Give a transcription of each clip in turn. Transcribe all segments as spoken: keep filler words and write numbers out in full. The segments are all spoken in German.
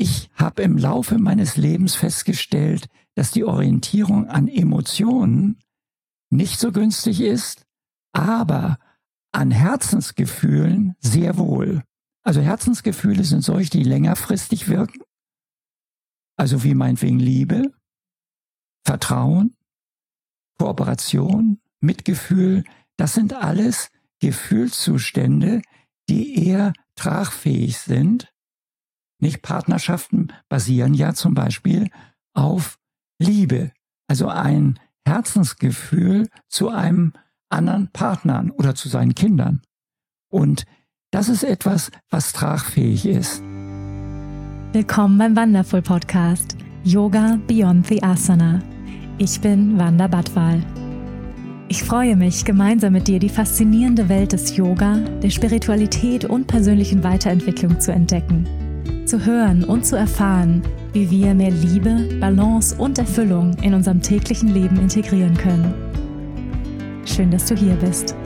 ich habe im Laufe meines Lebens festgestellt, dass die Orientierung an Emotionen nicht so günstig ist, aber an Herzensgefühlen sehr wohl. Also Herzensgefühle sind solche, die längerfristig wirken. Also wie meinetwegen Liebe, Vertrauen, Kooperation, Mitgefühl. Das sind alles Gefühlszustände, die eher tragfähig sind. Nicht Partnerschaften basieren ja zum Beispiel auf Liebe. Also ein Herzensgefühl zu einem anderen Partnern oder zu seinen Kindern. Und das ist etwas, was tragfähig ist. Willkommen beim Wonderful Podcast Yoga Beyond the Asana. Ich bin Wanda Badwal. Ich freue mich, gemeinsam mit dir die faszinierende Welt des Yoga, der Spiritualität und persönlichen Weiterentwicklung zu entdecken, zu hören und zu erfahren, wie wir mehr Liebe, Balance und Erfüllung in unserem täglichen Leben integrieren können. Schön, dass du hier bist.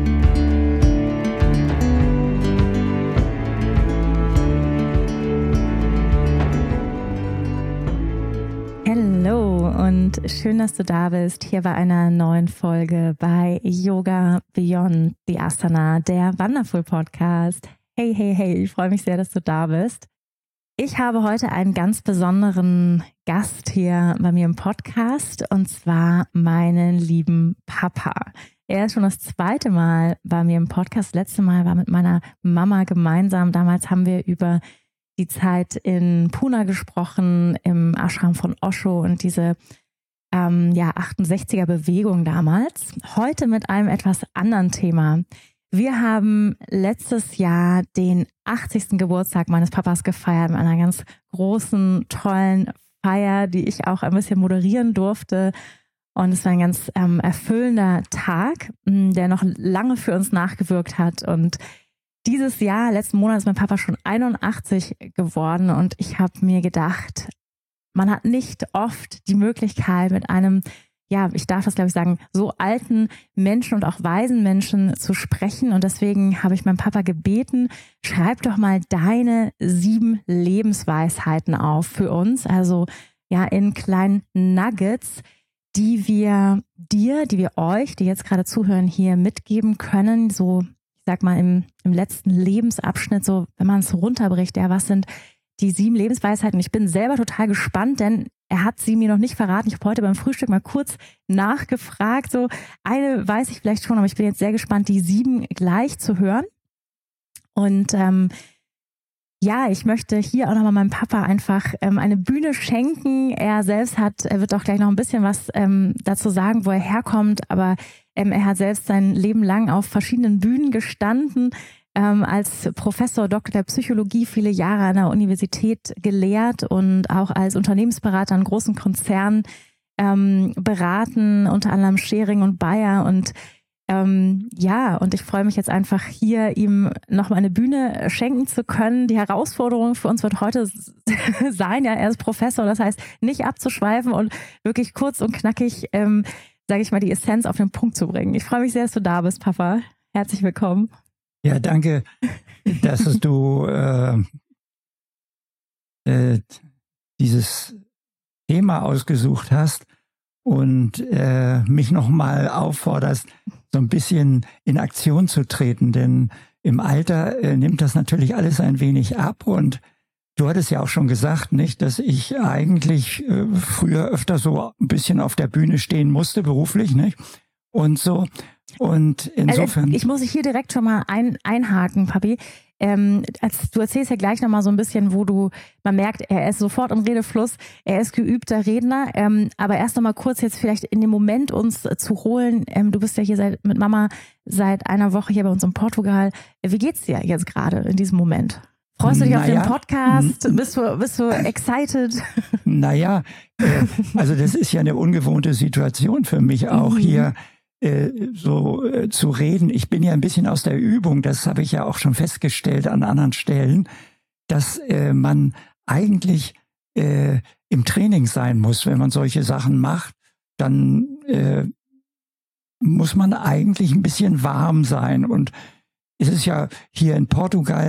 Hallo und schön, dass du da bist, hier bei einer neuen Folge bei Yoga Beyond the Asana, der Wonderful Podcast. Hey, hey, hey, ich freue mich sehr, dass du da bist. Ich habe heute einen ganz besonderen Gast hier bei mir im Podcast, und zwar meinen lieben Papa. Er ist schon das zweite Mal bei mir im Podcast. Das letzte Mal war mit meiner Mama gemeinsam. Damals haben wir über die Zeit in Pune gesprochen, im Ashram von Osho und diese ähm, ja, achtundsechziger Bewegung damals. Heute mit einem etwas anderen Thema. Wir haben letztes Jahr den achtzigsten Geburtstag meines Papas gefeiert mit einer ganz großen, tollen Feier, die ich auch ein bisschen moderieren durfte. Und es war ein ganz ähm, erfüllender Tag, der noch lange für uns nachgewirkt hat. Und dieses Jahr, letzten Monat, ist mein Papa schon einundachtzig geworden. Und ich habe mir gedacht, man hat nicht oft die Möglichkeit, mit einem, ja, ich darf das glaube ich sagen, so alten Menschen und auch weisen Menschen zu sprechen. Und deswegen habe ich meinen Papa gebeten, schreib doch mal deine sieben Lebensweisheiten auf für uns. Also ja, in kleinen Nuggets, die wir dir, die wir euch, die jetzt gerade zuhören, hier mitgeben können. So, ich sag mal, im, im letzten Lebensabschnitt, so, wenn man es runterbricht, ja, was sind die sieben Lebensweisheiten? Ich bin selber total gespannt, denn er hat sie mir noch nicht verraten. Ich habe heute beim Frühstück mal kurz nachgefragt. So, eine weiß ich vielleicht schon, aber ich bin jetzt sehr gespannt, die sieben gleich zu hören. Und ähm, ja, ich möchte hier auch nochmal meinem Papa einfach ähm, eine Bühne schenken. Er selbst hat, er wird auch gleich noch ein bisschen was ähm, dazu sagen, wo er herkommt, aber ähm, er hat selbst sein Leben lang auf verschiedenen Bühnen gestanden, ähm, als Professor Doktor der Psychologie viele Jahre an der Universität gelehrt und auch als Unternehmensberater in großen Konzernen ähm, beraten, unter anderem Schering und Bayer. Und Ähm, ja, und ich freue mich jetzt einfach hier, ihm nochmal eine Bühne schenken zu können. Die Herausforderung für uns wird heute sein, ja, er ist Professor, das heißt, nicht abzuschweifen und wirklich kurz und knackig, ähm, sage ich mal, die Essenz auf den Punkt zu bringen. Ich freue mich sehr, dass du da bist, Papa. Herzlich willkommen. Ja, danke, dass du äh, äh, dieses Thema ausgesucht hast und äh, mich nochmal aufforderst, so ein bisschen in Aktion zu treten, denn im Alter äh, nimmt das natürlich alles ein wenig ab. Und du hattest ja auch schon gesagt, nicht, dass ich eigentlich äh, früher öfter so ein bisschen auf der Bühne stehen musste, beruflich, nicht? Und so. Und insofern. Also ich muss hier direkt schon mal ein, einhaken, Papi. Ähm, als, du erzählst ja gleich nochmal so ein bisschen, wo du, man merkt, er ist sofort im Redefluss, er ist geübter Redner, ähm, aber erst nochmal kurz jetzt vielleicht in den Moment uns äh, zu holen. Ähm, du bist ja hier seit, mit Mama seit einer Woche hier bei uns in Portugal. Wie geht's dir jetzt gerade in diesem Moment? Freust du dich naja, auf den Podcast? Bist du, bist du excited? Naja, äh, also das ist ja eine ungewohnte Situation für mich auch hier. so äh, zu reden. Ich bin ja ein bisschen aus der Übung, das habe ich ja auch schon festgestellt an anderen Stellen, dass äh, man eigentlich äh, im Training sein muss, wenn man solche Sachen macht, dann äh, muss man eigentlich ein bisschen warm sein. Und es ist ja hier in Portugal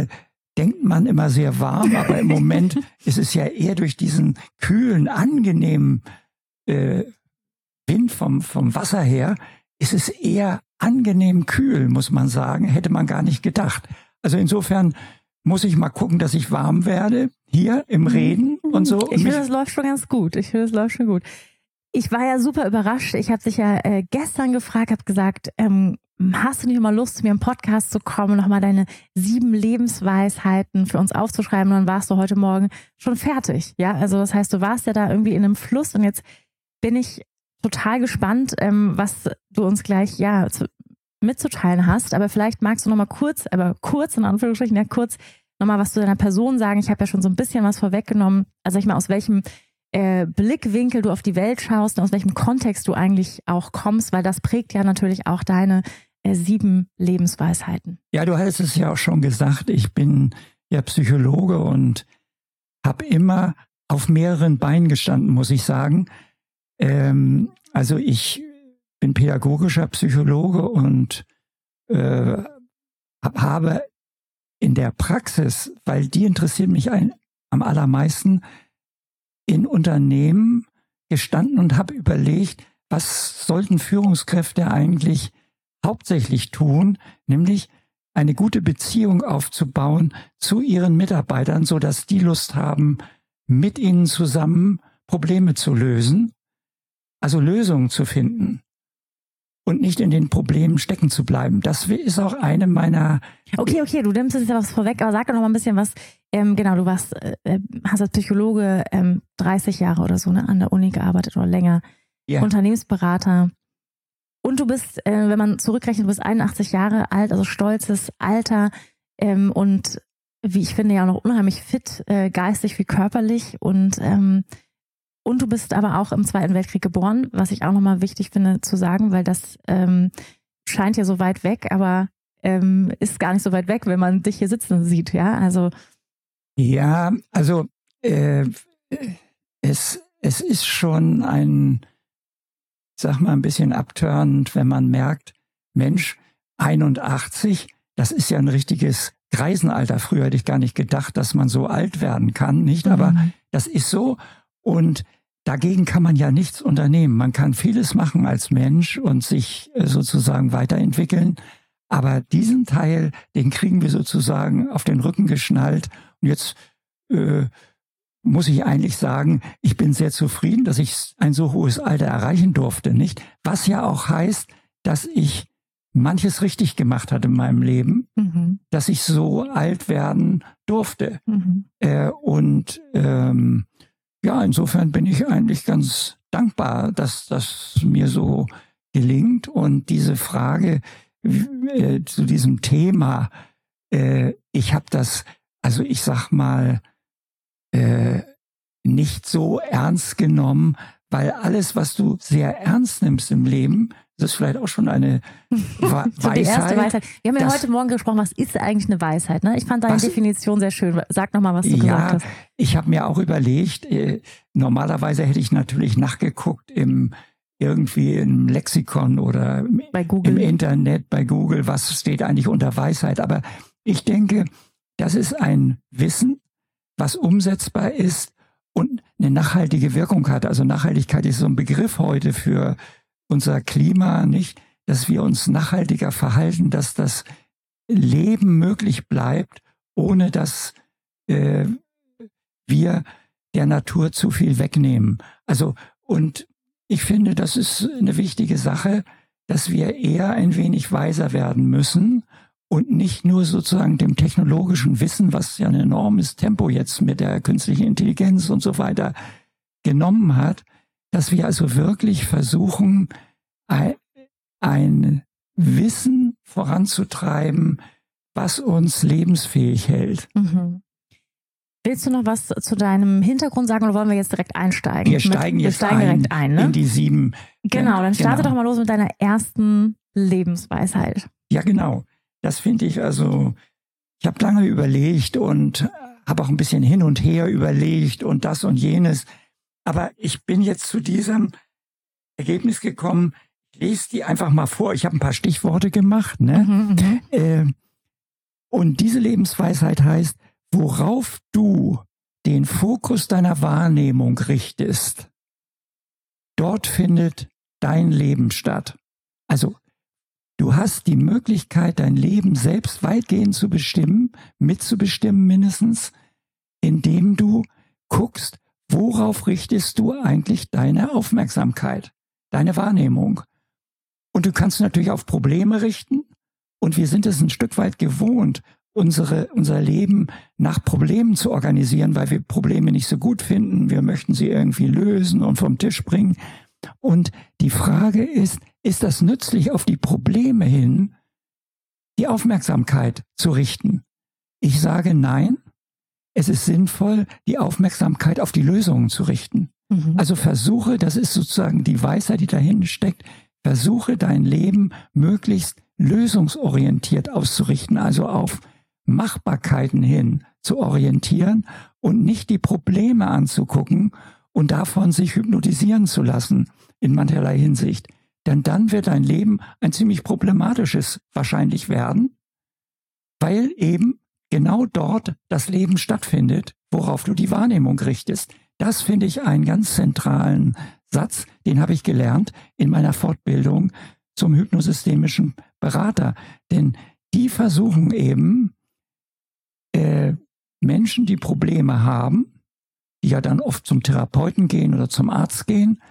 denkt man immer sehr warm, aber im Moment ist es ja eher durch diesen kühlen, angenehmen äh, Wind vom, vom Wasser her, ist es eher angenehm kühl, muss man sagen. Hätte man gar nicht gedacht. Also insofern muss ich mal gucken, dass ich warm werde, hier im Reden und so. Ich finde, das läuft schon ganz gut. Ich finde, das läuft schon gut. Ich war ja super überrascht. Ich habe dich ja äh, gestern gefragt, habe gesagt, ähm, hast du nicht mal Lust, zu mir im Podcast zu kommen und nochmal deine sieben Lebensweisheiten für uns aufzuschreiben? Und dann warst du heute Morgen schon fertig. Ja, also das heißt, du warst ja da irgendwie in einem Fluss und jetzt bin ich total gespannt, ähm, was du uns gleich ja zu, mitzuteilen hast. Aber vielleicht magst du nochmal kurz, aber kurz in Anführungsstrichen, ja kurz nochmal was zu deiner Person sagen. Ich habe ja schon so ein bisschen was vorweggenommen. Also ich mal, aus welchem äh, Blickwinkel du auf die Welt schaust und aus welchem Kontext du eigentlich auch kommst, weil das prägt ja natürlich auch deine äh, sieben Lebensweisheiten. Ja, du hattest es ja auch schon gesagt, ich bin ja Psychologe und habe immer auf mehreren Beinen gestanden, muss ich sagen. Ähm, also ich bin pädagogischer Psychologe und äh, habe in der Praxis, weil die interessiert mich ein, am allermeisten, in Unternehmen gestanden und habe überlegt, was sollten Führungskräfte eigentlich hauptsächlich tun, nämlich eine gute Beziehung aufzubauen zu ihren Mitarbeitern, sodass die Lust haben, mit ihnen zusammen Probleme zu lösen, also Lösungen zu finden und nicht in den Problemen stecken zu bleiben. Das ist auch eine meiner... Okay, okay, du nimmst jetzt ja was vorweg, aber sag doch noch mal ein bisschen was. Ähm, genau, du warst, äh, hast als Psychologe ähm, dreißig Jahre oder so ne, an der Uni gearbeitet oder länger, ja. Unternehmensberater. Und du bist, äh, wenn man zurückrechnet, du bist einundachtzig Jahre alt, also stolzes Alter ähm, und wie ich finde ja auch noch unheimlich fit, äh, geistig wie körperlich und ähm, und du bist aber auch im Zweiten Weltkrieg geboren, was ich auch nochmal wichtig finde zu sagen, weil das ähm, scheint ja so weit weg, aber ähm, ist gar nicht so weit weg, wenn man dich hier sitzen sieht, ja, also ja, also äh, es, es ist schon ein, sag mal, ein bisschen abtörend, wenn man merkt, Mensch, einundachtzig, das ist ja ein richtiges Greisenalter. Früher hätte ich gar nicht gedacht, dass man so alt werden kann, nicht? Mhm. Aber das ist so und dagegen kann man ja nichts unternehmen. Man kann vieles machen als Mensch und sich sozusagen weiterentwickeln. Aber diesen Teil, den kriegen wir sozusagen auf den Rücken geschnallt. Und jetzt äh, muss ich eigentlich sagen, ich bin sehr zufrieden, dass ich ein so hohes Alter erreichen durfte, nicht? Was ja auch heißt, dass ich manches richtig gemacht hat in meinem Leben, mhm. dass ich so alt werden durfte. Mhm. Äh, und ähm, ja, insofern bin ich eigentlich ganz dankbar, dass das mir so gelingt. Und diese Frage äh, zu diesem Thema, äh, ich habe das, also ich sag mal, äh, nicht so ernst genommen, weil alles, was du sehr ernst nimmst im Leben, das ist vielleicht auch schon eine Wa- so Weisheit. Die erste Weisheit. Wir haben ja heute Morgen gesprochen, was ist eigentlich eine Weisheit? Ne? Ich fand deine was? Definition sehr schön. Sag nochmal, was du ja, gesagt hast. Ich habe mir auch überlegt, äh, normalerweise hätte ich natürlich nachgeguckt im irgendwie im Lexikon oder bei Google. Im Internet, bei Google, was steht eigentlich unter Weisheit. Aber ich denke, das ist ein Wissen, was umsetzbar ist und eine nachhaltige Wirkung hat. Also Nachhaltigkeit ist so ein Begriff heute für unser Klima, nicht, dass wir uns nachhaltiger verhalten, dass das Leben möglich bleibt, ohne dass äh, wir der Natur zu viel wegnehmen. Also, und ich finde, das ist eine wichtige Sache, dass wir eher ein wenig weiser werden müssen und nicht nur sozusagen dem technologischen Wissen, was ja ein enormes Tempo jetzt mit der künstlichen Intelligenz und so weiter genommen hat, dass wir also wirklich versuchen, ein, ein Wissen voranzutreiben, was uns lebensfähig hält. Mhm. Willst du noch was zu deinem Hintergrund sagen oder wollen wir jetzt direkt einsteigen? Wir steigen mit, jetzt wir steigen ein, direkt ein, ne? in die sieben. Genau, dann starte genau. doch mal los mit deiner ersten Lebensweisheit. Ja, genau. Das finde ich also, ich habe lange überlegt und habe auch ein bisschen hin und her überlegt und das und jenes. Aber ich bin jetzt zu diesem Ergebnis gekommen, ich lese die einfach mal vor. Ich habe ein paar Stichworte gemacht. Ne? Mhm, äh, Und diese Lebensweisheit heißt, worauf du den Fokus deiner Wahrnehmung richtest, dort findet dein Leben statt. Also du hast die Möglichkeit, dein Leben selbst weitgehend zu bestimmen, mitzubestimmen mindestens, indem du guckst, worauf richtest du eigentlich deine Aufmerksamkeit, deine Wahrnehmung. Und du kannst natürlich auf Probleme richten. Und wir sind es ein Stück weit gewohnt, unsere, unser Leben nach Problemen zu organisieren, weil wir Probleme nicht so gut finden. Wir möchten sie irgendwie lösen und vom Tisch bringen. Und die Frage ist, ist das nützlich, auf die Probleme hin die Aufmerksamkeit zu richten? Ich sage nein. Es ist sinnvoll, die Aufmerksamkeit auf die Lösungen zu richten. Mhm. Also versuche, das ist sozusagen die Weisheit, die dahinter steckt, versuche dein Leben möglichst lösungsorientiert auszurichten, also auf Machbarkeiten hin zu orientieren und nicht die Probleme anzugucken und davon sich hypnotisieren zu lassen in mancherlei Hinsicht. Denn dann wird dein Leben ein ziemlich problematisches wahrscheinlich werden, weil eben genau dort das Leben stattfindet, worauf du die Wahrnehmung richtest. Das finde ich einen ganz zentralen Satz, den habe ich gelernt in meiner Fortbildung zum hypnosystemischen Berater. Denn die versuchen eben, äh, Menschen, die Probleme haben, die ja dann oft zum Therapeuten gehen oder zum Arzt gehen,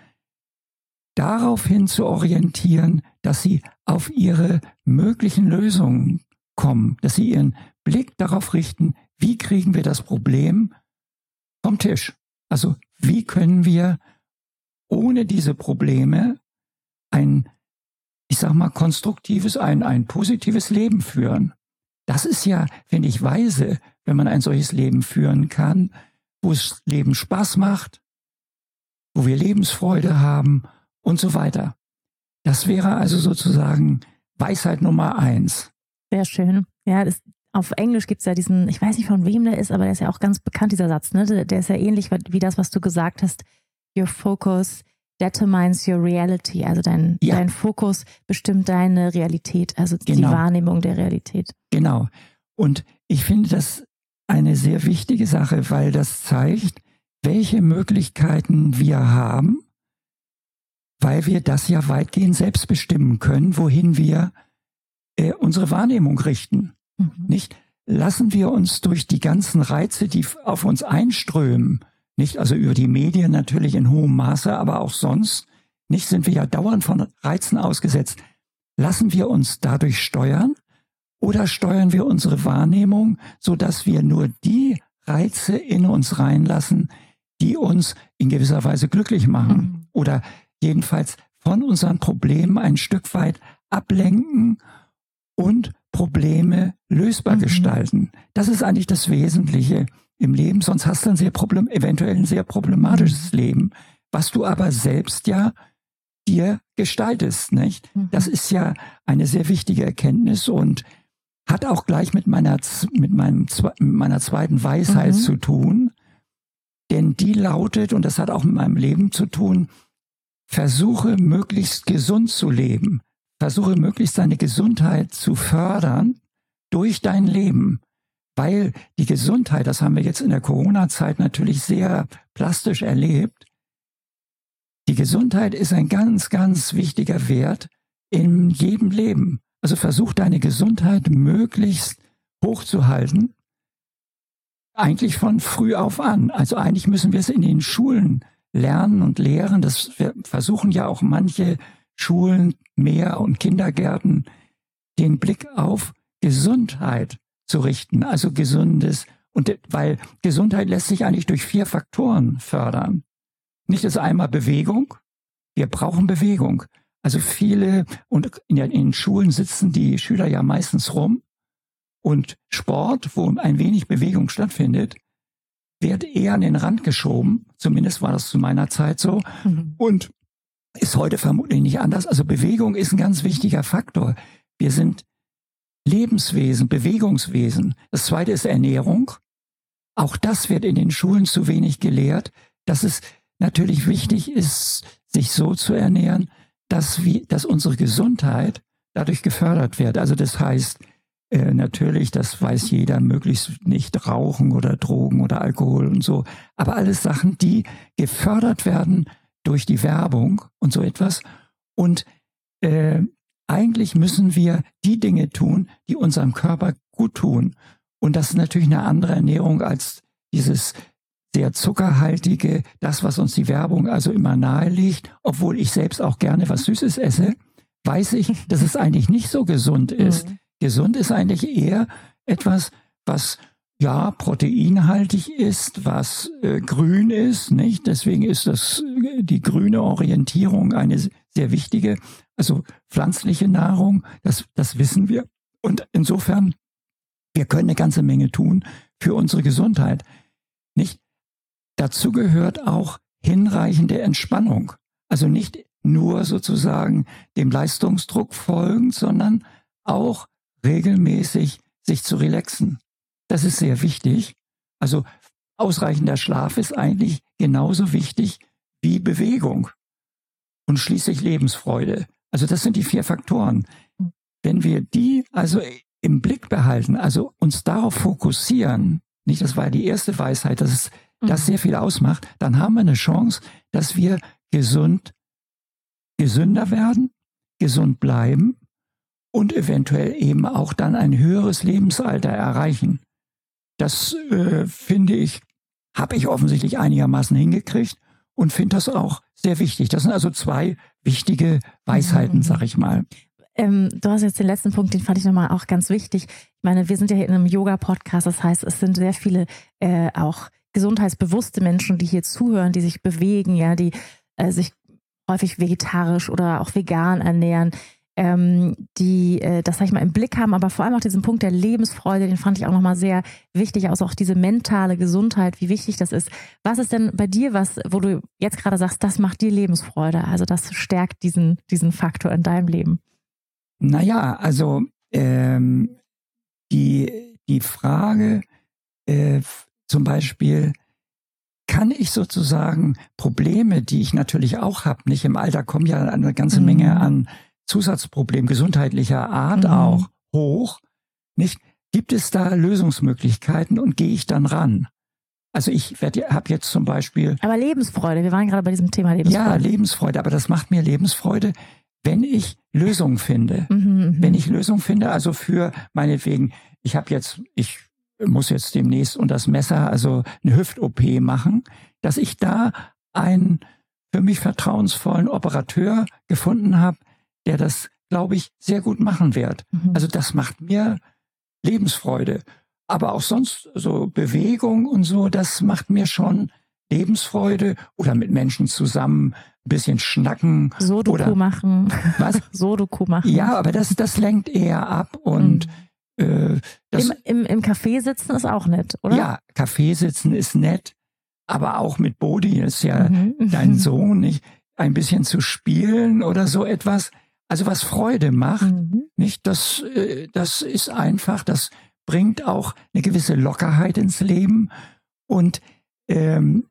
daraufhin zu orientieren, dass sie auf ihre möglichen Lösungen kommen, dass sie ihren Blick darauf richten, wie kriegen wir das Problem vom Tisch? Also wie können wir ohne diese Probleme ein, ich sag mal, konstruktives, ein, ein positives Leben führen? Das ist ja, finde ich, weise, wenn man ein solches Leben führen kann, wo das Leben Spaß macht, wo wir Lebensfreude haben und so weiter. Das wäre also sozusagen Weisheit Nummer eins. Sehr schön. Ja, das, auf Englisch gibt es ja diesen, ich weiß nicht von wem der ist, aber der ist ja auch ganz bekannt, dieser Satz, ne? Der, der ist ja ähnlich wie das, was du gesagt hast. Your focus determines your reality. Also dein, ja. dein Fokus bestimmt deine Realität, also genau. Die Wahrnehmung der Realität. Genau. Und ich finde das eine sehr wichtige Sache, weil das zeigt, welche Möglichkeiten wir haben, weil wir das ja weitgehend selbst bestimmen können, wohin wir äh, unsere Wahrnehmung richten. Mhm. Nicht? Lassen wir uns durch die ganzen Reize, die auf uns einströmen, nicht, also über die Medien natürlich in hohem Maße, aber auch sonst, nicht, sind wir ja dauernd von Reizen ausgesetzt. Lassen wir uns dadurch steuern oder steuern wir unsere Wahrnehmung, sodass wir nur die Reize in uns reinlassen, die uns in gewisser Weise glücklich machen mhm. oder jedenfalls von unseren Problemen ein Stück weit ablenken und Probleme lösbar mhm. gestalten. Das ist eigentlich das Wesentliche im Leben, sonst hast du ein sehr problem, eventuell ein sehr problematisches mhm. Leben, was du aber selbst ja dir gestaltest, nicht? Mhm. Das ist ja eine sehr wichtige Erkenntnis und hat auch gleich mit meiner, mit meinem, mit meiner zweiten Weisheit mhm. zu tun, denn die lautet, und das hat auch mit meinem Leben zu tun, versuche möglichst gesund zu leben, versuche möglichst deine Gesundheit zu fördern durch dein Leben. Weil die Gesundheit, das haben wir jetzt in der Corona-Zeit natürlich sehr plastisch erlebt, die Gesundheit ist ein ganz, ganz wichtiger Wert in jedem Leben. Also versuch deine Gesundheit möglichst hochzuhalten, eigentlich von früh auf an. Also eigentlich müssen wir es in den Schulen lernen und lehren. Das versuchen ja auch manche Schulen mehr und Kindergärten, den Blick auf Gesundheit zu richten, also gesundes, und weil Gesundheit lässt sich eigentlich durch vier Faktoren fördern. Nicht das einmal Bewegung, wir brauchen Bewegung. Also viele, und in den Schulen sitzen die Schüler ja meistens rum, und Sport, wo ein wenig Bewegung stattfindet, wird eher an den Rand geschoben, zumindest war das zu meiner Zeit so, mhm. und ist heute vermutlich nicht anders. Also Bewegung ist ein ganz wichtiger Faktor. Wir sind Lebenswesen, Bewegungswesen. Das zweite ist Ernährung. Auch das wird in den Schulen zu wenig gelehrt, dass es natürlich wichtig ist, sich so zu ernähren, dass, wir, dass unsere Gesundheit dadurch gefördert wird. Also das heißt, äh, natürlich, das weiß jeder, möglichst nicht rauchen oder Drogen oder Alkohol und so. Aber alles Sachen, die gefördert werden durch die Werbung und so etwas. Und äh, eigentlich müssen wir die Dinge tun, die unserem Körper gut tun. Und das ist natürlich eine andere Ernährung als dieses sehr zuckerhaltige, das, was uns die Werbung also immer nahelegt. Obwohl ich selbst auch gerne was Süßes esse, weiß ich, dass es eigentlich nicht so gesund ist. Mhm. Gesund ist eigentlich eher etwas, was ja proteinhaltig ist, was äh, grün ist, nicht? Deswegen ist das die grüne Orientierung eine sehr wichtige, also pflanzliche Nahrung, das, das wissen wir. Und insofern, wir können eine ganze Menge tun für unsere Gesundheit, nicht? Dazu gehört auch hinreichende Entspannung. Also nicht nur sozusagen dem Leistungsdruck folgen, sondern auch regelmäßig sich zu relaxen. Das ist sehr wichtig. Also ausreichender Schlaf ist eigentlich genauso wichtig wie Bewegung und schließlich Lebensfreude. Also das sind die vier Faktoren. Wenn wir die also im Blick behalten, also uns darauf fokussieren, nicht, das war die erste Weisheit, dass es das sehr viel ausmacht, dann haben wir eine Chance, dass wir gesund, gesünder werden, gesund bleiben und eventuell eben auch dann ein höheres Lebensalter erreichen. Das äh, finde ich, habe ich offensichtlich einigermaßen hingekriegt und finde das auch sehr wichtig. Das sind also zwei wichtige Weisheiten, mhm. sag ich mal. Ähm, du hast jetzt den letzten Punkt, den fand ich nochmal auch ganz wichtig. Ich meine, wir sind ja hier in einem Yoga-Podcast, das heißt, es sind sehr viele äh, auch gesundheitsbewusste Menschen, die hier zuhören, die sich bewegen, ja, die äh, sich häufig vegetarisch oder auch vegan ernähren, ähm, die äh, das, sag ich mal, im Blick haben, aber vor allem auch diesen Punkt der Lebensfreude, den fand ich auch nochmal sehr wichtig, also auch diese mentale Gesundheit, wie wichtig das ist. Was ist denn bei dir was, wo du jetzt gerade sagst, das macht dir Lebensfreude, also das stärkt diesen, diesen Faktor in deinem Leben? Naja, also ähm, die, die Frage äh, zum Beispiel, kann ich sozusagen Probleme, die ich natürlich auch habe, nicht im Alter kommen ja eine ganze mhm. Menge an Zusatzproblemen gesundheitlicher Art mhm. auch hoch, nicht? Gibt es da Lösungsmöglichkeiten und gehe ich dann ran? Also ich habe jetzt zum Beispiel... Aber Lebensfreude, wir waren gerade bei diesem Thema Lebensfreude. Ja, Lebensfreude, aber das macht mir Lebensfreude, wenn ich Lösungen finde. Mhm, wenn ich Lösungen finde, also für meinetwegen, ich habe jetzt, ich muss jetzt demnächst unter das Messer, also eine Hüft-O P machen, dass ich da einen für mich vertrauensvollen Operateur gefunden habe, der das, glaube ich, sehr gut machen wird. Mhm. Also das macht mir Lebensfreude. Aber auch sonst so Bewegung und so, das macht mir schon Lebensfreude oder mit Menschen zusammen ein bisschen schnacken. Sudoku oder machen. Was? Sudoku machen. Ja, aber das, das lenkt eher ab und mhm. äh, das, Im, im, Im Café sitzen ist auch nett, oder? Ja, Café sitzen ist nett, aber auch mit Bodhi, ist ja mhm. dein Sohn, nicht? Ein bisschen zu spielen oder so etwas. Also was Freude macht, mhm. nicht? Das, äh, das ist einfach, das bringt auch eine gewisse Lockerheit ins Leben und ähm,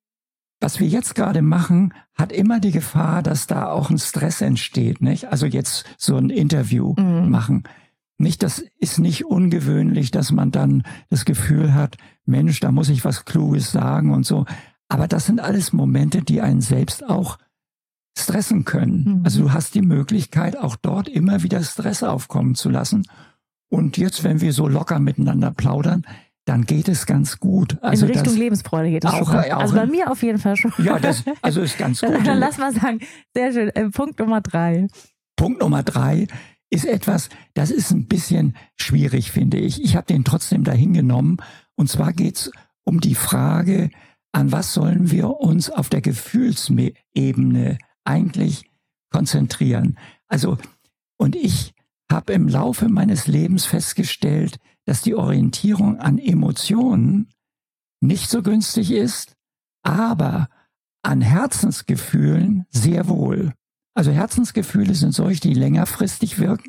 was wir jetzt gerade machen, hat immer die Gefahr, dass da auch ein Stress entsteht, nicht? Also jetzt so ein Interview mhm. machen. Nicht, das ist nicht ungewöhnlich, dass man dann das Gefühl hat, Mensch, da muss ich was Kluges sagen und so. Aber das sind alles Momente, die einen selbst auch stressen können. Mhm. Also du hast die Möglichkeit, auch dort immer wieder Stress aufkommen zu lassen. Und jetzt, wenn wir so locker miteinander plaudern, dann geht es ganz gut. Also in Richtung das Lebensfreude geht es auch, schon. Auch also bei mir auf jeden Fall schon. Ja, das also ist ganz gut. Dann lass mal sagen, sehr schön. Äh, Punkt Nummer drei. Punkt Nummer drei ist etwas, das ist ein bisschen schwierig, finde ich. Ich habe den trotzdem dahin genommen. Und zwar geht es um die Frage, an was sollen wir uns auf der Gefühlsebene eigentlich konzentrieren? Also, und ich habe im Laufe meines Lebens festgestellt, dass die Orientierung an Emotionen nicht so günstig ist, aber an Herzensgefühlen sehr wohl. Also Herzensgefühle sind solche, die längerfristig wirken,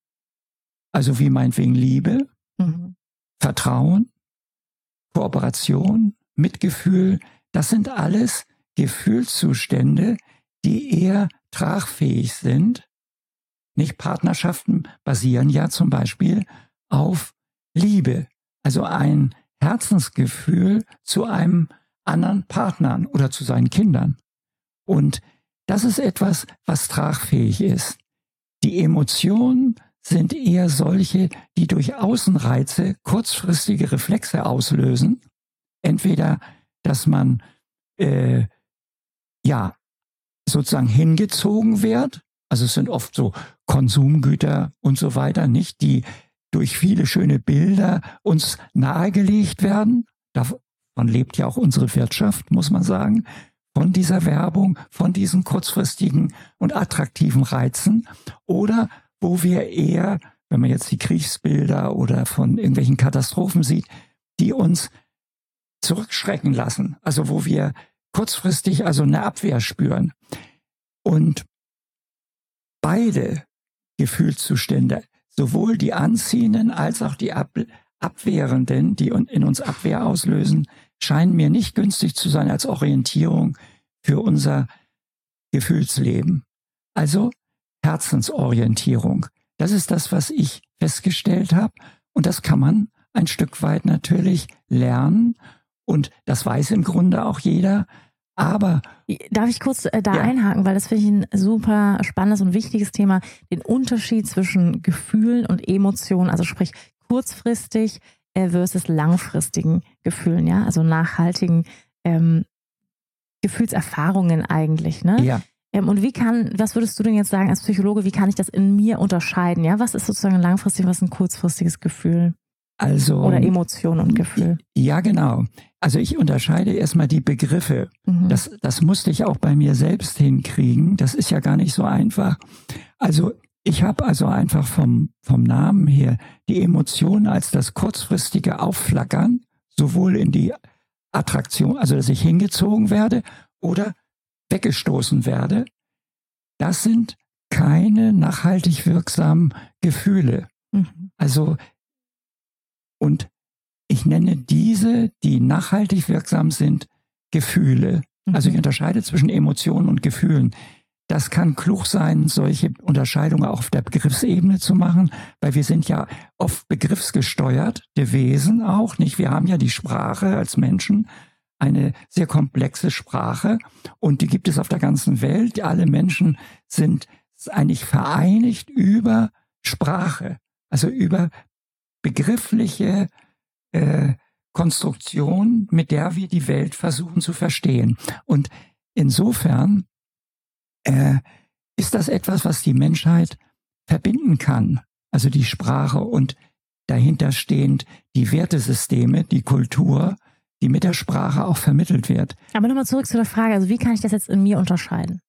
also wie meinetwegen Liebe, mhm. Vertrauen, Kooperation, Mitgefühl. Das sind alles Gefühlszustände, die eher tragfähig sind. Nicht Partnerschaften basieren ja zum Beispiel auf Liebe, also ein Herzensgefühl zu einem anderen Partnern oder zu seinen Kindern. Und das ist etwas, was tragfähig ist. Die Emotionen sind eher solche, die durch Außenreize kurzfristige Reflexe auslösen. Entweder, dass man äh, ja sozusagen hingezogen wird, also es sind oft so Konsumgüter und so weiter, nicht, die durch viele schöne Bilder uns nahegelegt werden. Davon lebt ja auch unsere Wirtschaft, muss man sagen, von dieser Werbung, von diesen kurzfristigen und attraktiven Reizen. Oder wo wir eher, wenn man jetzt die Kriegsbilder oder von irgendwelchen Katastrophen sieht, die uns zurückschrecken lassen. Also wo wir kurzfristig also eine Abwehr spüren. Und beide Gefühlszustände, sowohl die anziehenden als auch die ab, abwehrenden, die in uns Abwehr auslösen, scheinen mir nicht günstig zu sein als Orientierung für unser Gefühlsleben. Also Herzensorientierung. Das ist das, was ich festgestellt habe. Und das kann man ein Stück weit natürlich lernen. Und das weiß im Grunde auch jeder. Aber darf ich kurz äh, da ja. einhaken, weil das finde ich ein super spannendes und wichtiges Thema, den Unterschied zwischen Gefühlen und Emotionen, also sprich kurzfristig äh, versus langfristigen Gefühlen, ja, also nachhaltigen ähm, Gefühlserfahrungen eigentlich, ne? Ja. Ähm, und wie kann, was würdest du denn jetzt sagen als Psychologe, wie kann ich das in mir unterscheiden, ja? Was ist sozusagen ein langfristiges, was ist ein kurzfristiges Gefühl? Also, oder Emotion und Gefühl. Ja, genau. Also ich unterscheide erstmal die Begriffe. Mhm. Das, das musste ich auch bei mir selbst hinkriegen. Das ist ja gar nicht so einfach. Also ich habe also einfach vom, vom Namen her die Emotion als das kurzfristige Aufflackern, sowohl in die Attraktion, also dass ich hingezogen werde oder weggestoßen werde. Das sind keine nachhaltig wirksamen Gefühle. Mhm. Also und ich nenne diese, die nachhaltig wirksam sind, Gefühle. Mhm. Also ich unterscheide zwischen Emotionen und Gefühlen. Das kann klug sein, solche Unterscheidungen auch auf der Begriffsebene zu machen, weil wir sind ja oft begriffsgesteuerte Wesen auch, nicht? Wir haben ja die Sprache als Menschen, eine sehr komplexe Sprache und die gibt es auf der ganzen Welt. Alle Menschen sind eigentlich vereinigt über Sprache, also über begriffliche äh, Konstruktion, mit der wir die Welt versuchen zu verstehen. Und insofern äh, ist das etwas, was die Menschheit verbinden kann. Also die Sprache und dahinter stehend die Wertesysteme, die Kultur, die mit der Sprache auch vermittelt wird. Aber nochmal zurück zu der Frage, also wie kann ich das jetzt in mir unterscheiden?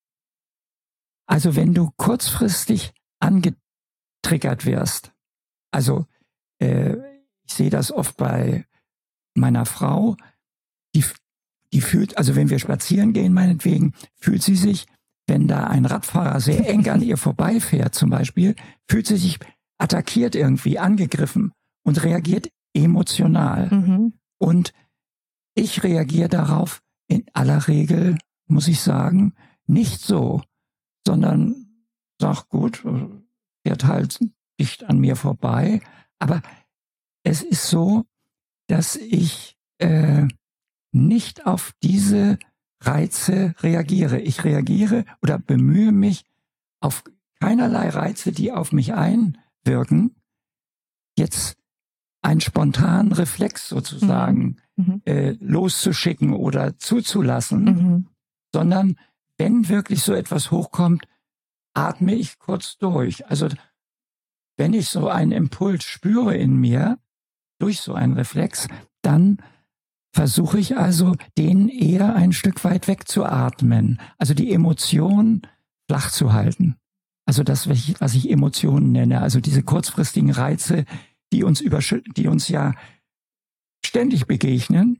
Also wenn du kurzfristig angetriggert wirst, also ich sehe das oft bei meiner Frau, die, die fühlt, also wenn wir spazieren gehen meinetwegen, fühlt sie sich, wenn da ein Radfahrer sehr eng an ihr vorbeifährt zum Beispiel, fühlt sie sich attackiert irgendwie, angegriffen und reagiert emotional. Mhm. Und ich reagiere darauf in aller Regel, muss ich sagen, nicht so, sondern sag gut, fährt halt dicht an mir vorbei. Aber es ist so, dass ich äh, nicht auf diese Reize reagiere. Ich reagiere oder bemühe mich auf keinerlei Reize, die auf mich einwirken, jetzt einen spontanen Reflex sozusagen mhm. äh, loszuschicken oder zuzulassen, mhm. sondern wenn wirklich so etwas hochkommt, atme ich kurz durch. Also wenn ich so einen Impuls spüre in mir, durch so einen Reflex, dann versuche ich also, den eher ein Stück weit wegzuatmen. Also die Emotion flach zu halten. Also das, was ich Emotionen nenne. Also diese kurzfristigen Reize, die uns überschütten, die uns ja ständig begegnen.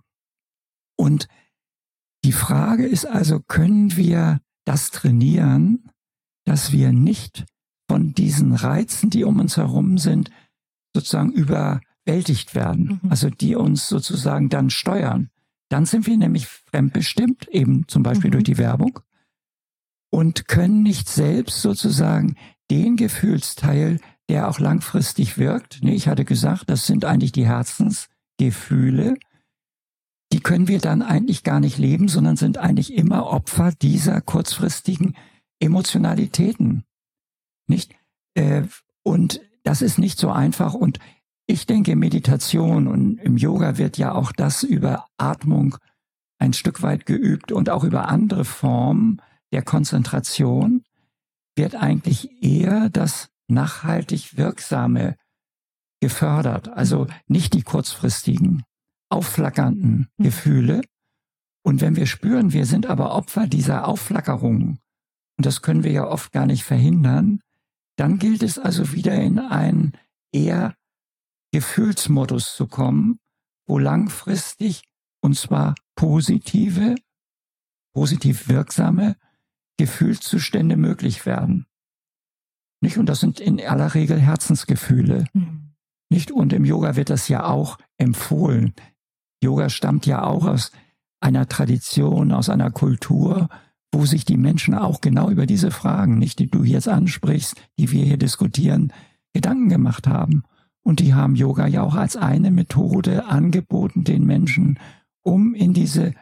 Und die Frage ist also, können wir das trainieren, dass wir nicht von diesen Reizen, die um uns herum sind, sozusagen überwältigt werden, mhm. also die uns sozusagen dann steuern. Dann sind wir nämlich fremdbestimmt, eben zum Beispiel mhm. durch die Werbung, und können nicht selbst sozusagen den Gefühlsteil, der auch langfristig wirkt. Ich hatte gesagt, das sind eigentlich die Herzensgefühle. Die können wir dann eigentlich gar nicht leben, sondern sind eigentlich immer Opfer dieser kurzfristigen Emotionalitäten. Nicht? Und das ist nicht so einfach. Und ich denke, Meditation und im Yoga wird ja auch das über Atmung ein Stück weit geübt und auch über andere Formen der Konzentration wird eigentlich eher das nachhaltig Wirksame gefördert. Also nicht die kurzfristigen, aufflackernden mhm. Gefühle. Und wenn wir spüren, wir sind aber Opfer dieser Aufflackerungen, und das können wir ja oft gar nicht verhindern, dann gilt es also wieder in einen eher Gefühlsmodus zu kommen, wo langfristig, und zwar positive, positiv wirksame Gefühlszustände möglich werden. Nicht? Und das sind in aller Regel Herzensgefühle. Mhm. Nicht? Und im Yoga wird das ja auch empfohlen. Yoga stammt ja auch aus einer Tradition, aus einer Kultur, wo sich die Menschen auch genau über diese Fragen, nicht die du jetzt ansprichst, die wir hier diskutieren, Gedanken gemacht haben. Und die haben Yoga ja auch als eine Methode angeboten den Menschen, um in diese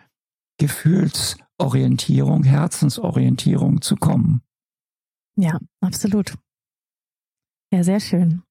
Gefühlsorientierung, Herzensorientierung zu kommen. Ja, absolut. Ja, sehr schön.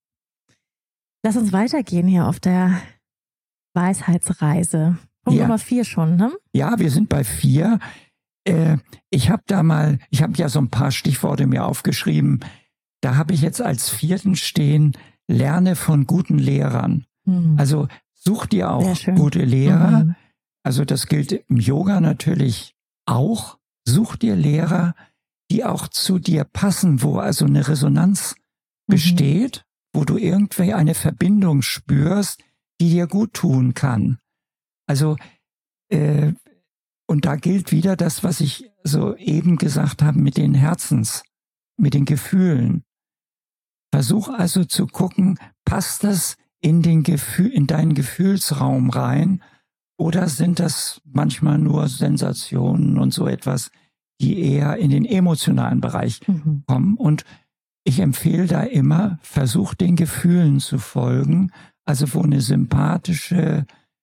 Lass uns weitergehen hier auf der Weisheitsreise. Punkt ja. Nummer vier schon, ne? Ja, wir sind bei vier. Äh, ich habe da mal, ich habe ja so ein paar Stichworte mir aufgeschrieben. Da habe ich jetzt als vierten stehen, lerne von guten Lehrern. Mhm. Also such dir auch gute Lehrer. Mhm. Also das gilt im Yoga natürlich auch. Such dir Lehrer, die auch zu dir passen, wo also eine Resonanz mhm. besteht, wo du irgendwie eine Verbindung spürst, die dir gut tun kann. Also äh, und da gilt wieder das, was ich so eben gesagt habe mit den Herzens, mit den Gefühlen. Versuch also zu gucken, passt das in den Gefühl, in deinen Gefühlsraum rein, oder sind das manchmal nur Sensationen und so etwas, die eher in den emotionalen Bereich mhm. kommen? Und ich empfehle da immer, versuch den Gefühlen zu folgen, also wo eine sympathische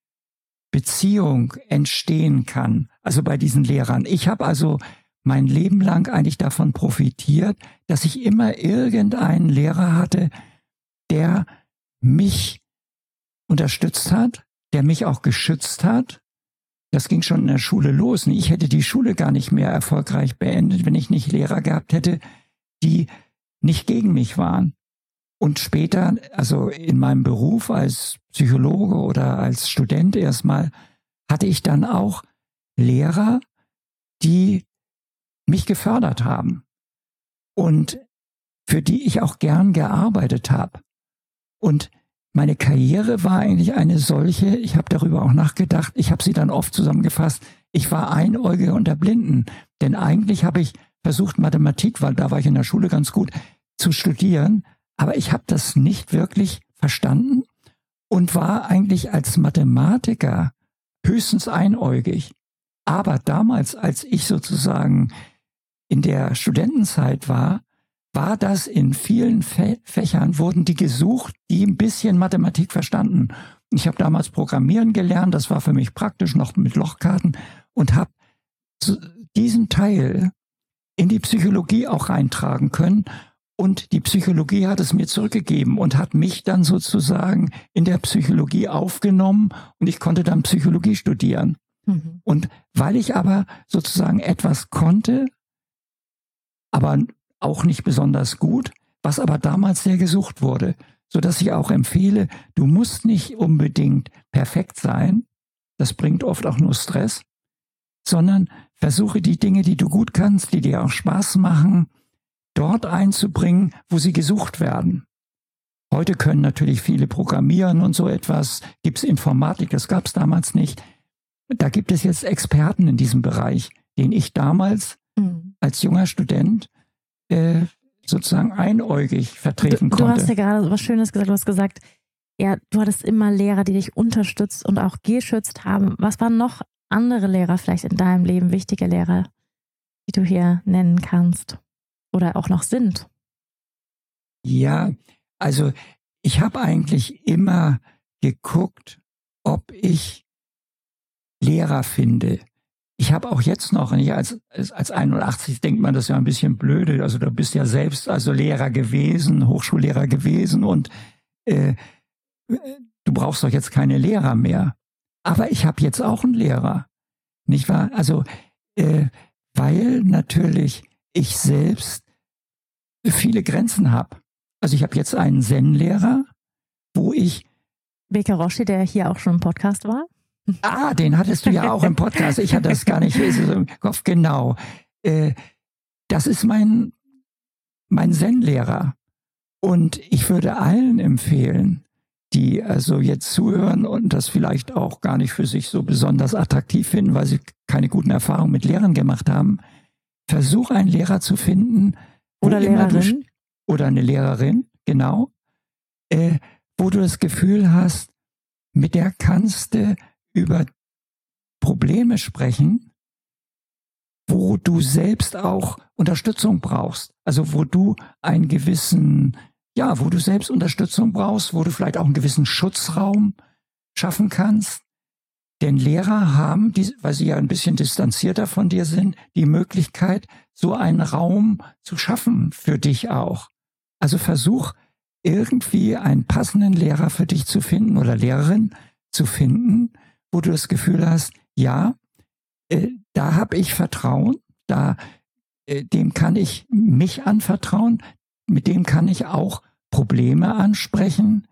Beziehung entstehen kann. Also bei diesen Lehrern. Ich habe also mein Leben lang eigentlich davon profitiert, dass ich immer irgendeinen Lehrer hatte, der mich unterstützt hat, der mich auch geschützt hat. Das ging schon in der Schule los. Ich hätte die Schule gar nicht mehr erfolgreich beendet, wenn ich nicht Lehrer gehabt hätte, die nicht gegen mich waren. Und später, also in meinem Beruf als Psychologe oder als Student erstmal, hatte ich dann auch Lehrer, die mich gefördert haben und für die ich auch gern gearbeitet habe. Und meine Karriere war eigentlich eine solche, ich habe darüber auch nachgedacht, ich habe sie dann oft zusammengefasst, ich war Einäugige unter Blinden. Denn eigentlich habe ich versucht, Mathematik, weil da war ich in der Schule ganz gut, zu studieren, aber ich habe das nicht wirklich verstanden und war eigentlich als Mathematiker höchstens einäugig. Aber damals, als ich sozusagen in der Studentenzeit war, war das in vielen Fä- Fächern, wurden die gesucht, die ein bisschen Mathematik verstanden. Ich habe damals Programmieren gelernt, das war für mich praktisch, noch mit Lochkarten, und habe diesen Teil in die Psychologie auch reintragen können. Und die Psychologie hat es mir zurückgegeben und hat mich dann sozusagen in der Psychologie aufgenommen und ich konnte dann Psychologie studieren. Mhm. Und weil ich aber sozusagen etwas konnte, aber auch nicht besonders gut, was aber damals sehr gesucht wurde, sodass ich auch empfehle, du musst nicht unbedingt perfekt sein, das bringt oft auch nur Stress, sondern versuche die Dinge, die du gut kannst, die dir auch Spaß machen, dort einzubringen, wo sie gesucht werden. Heute können natürlich viele programmieren und so etwas, gibt es Informatik, das gab es damals nicht. Da gibt es jetzt Experten in diesem Bereich, den ich damals mhm. als junger Student äh, sozusagen einäugig vertreten du, konnte. Du hast ja gerade was Schönes gesagt, du hast gesagt, ja, du hattest immer Lehrer, die dich unterstützt und auch geschützt haben. Was waren noch andere Lehrer vielleicht in deinem Leben, wichtige Lehrer, die du hier nennen kannst oder auch noch sind? Ja, Also ich habe eigentlich immer geguckt, ob ich Lehrer finde. Ich habe auch jetzt noch, nicht als, als, als einundachtzig denkt man, das ist ja ein bisschen blöde. Also du bist ja selbst also Lehrer gewesen, Hochschullehrer gewesen und äh, du brauchst doch jetzt keine Lehrer mehr. Aber ich habe jetzt auch einen Lehrer, nicht wahr? Also äh, weil natürlich ich selbst viele Grenzen habe. Also ich habe jetzt einen Zen-Lehrer, wo ich... Beka Roshi, der hier auch schon im Podcast war. Ah, den hattest du ja auch im Podcast. Ich hatte das gar nicht im Kopf. Genau. Äh, das ist mein, mein Zen-Lehrer. Und ich würde allen empfehlen, die also jetzt zuhören und das vielleicht auch gar nicht für sich so besonders attraktiv finden, weil sie keine guten Erfahrungen mit Lehrern gemacht haben, versuch einen Lehrer zu finden. Oder Lehrerin. Du, oder eine Lehrerin, genau. Äh, wo du das Gefühl hast, mit der kannst du über Probleme sprechen, wo du selbst auch Unterstützung brauchst. Also wo du einen gewissen, ja, wo du selbst Unterstützung brauchst, wo du vielleicht auch einen gewissen Schutzraum schaffen kannst. Denn Lehrer haben, die, weil sie ja ein bisschen distanzierter von dir sind, die Möglichkeit, so einen Raum zu schaffen für dich auch. Also versuch irgendwie einen passenden Lehrer für dich zu finden oder Lehrerin zu finden, wo du das Gefühl hast, ja, äh, da habe ich Vertrauen, da äh, dem kann ich mich anvertrauen, mit dem kann ich auch Probleme ansprechen,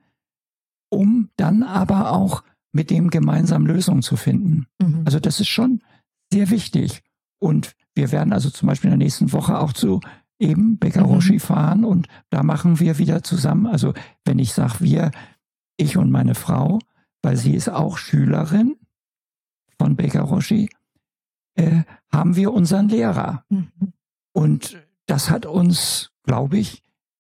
um dann aber auch mit dem gemeinsam Lösungen zu finden. Mhm. Also das ist schon sehr wichtig. Und wir werden also zum Beispiel in der nächsten Woche auch zu eben Beka Roshi mhm. fahren und da machen wir wieder zusammen, also wenn ich sage wir, ich und meine Frau, weil sie ist auch Schülerin von Beka Roshi, äh, haben wir unseren Lehrer. Mhm. Und das hat uns, glaube ich,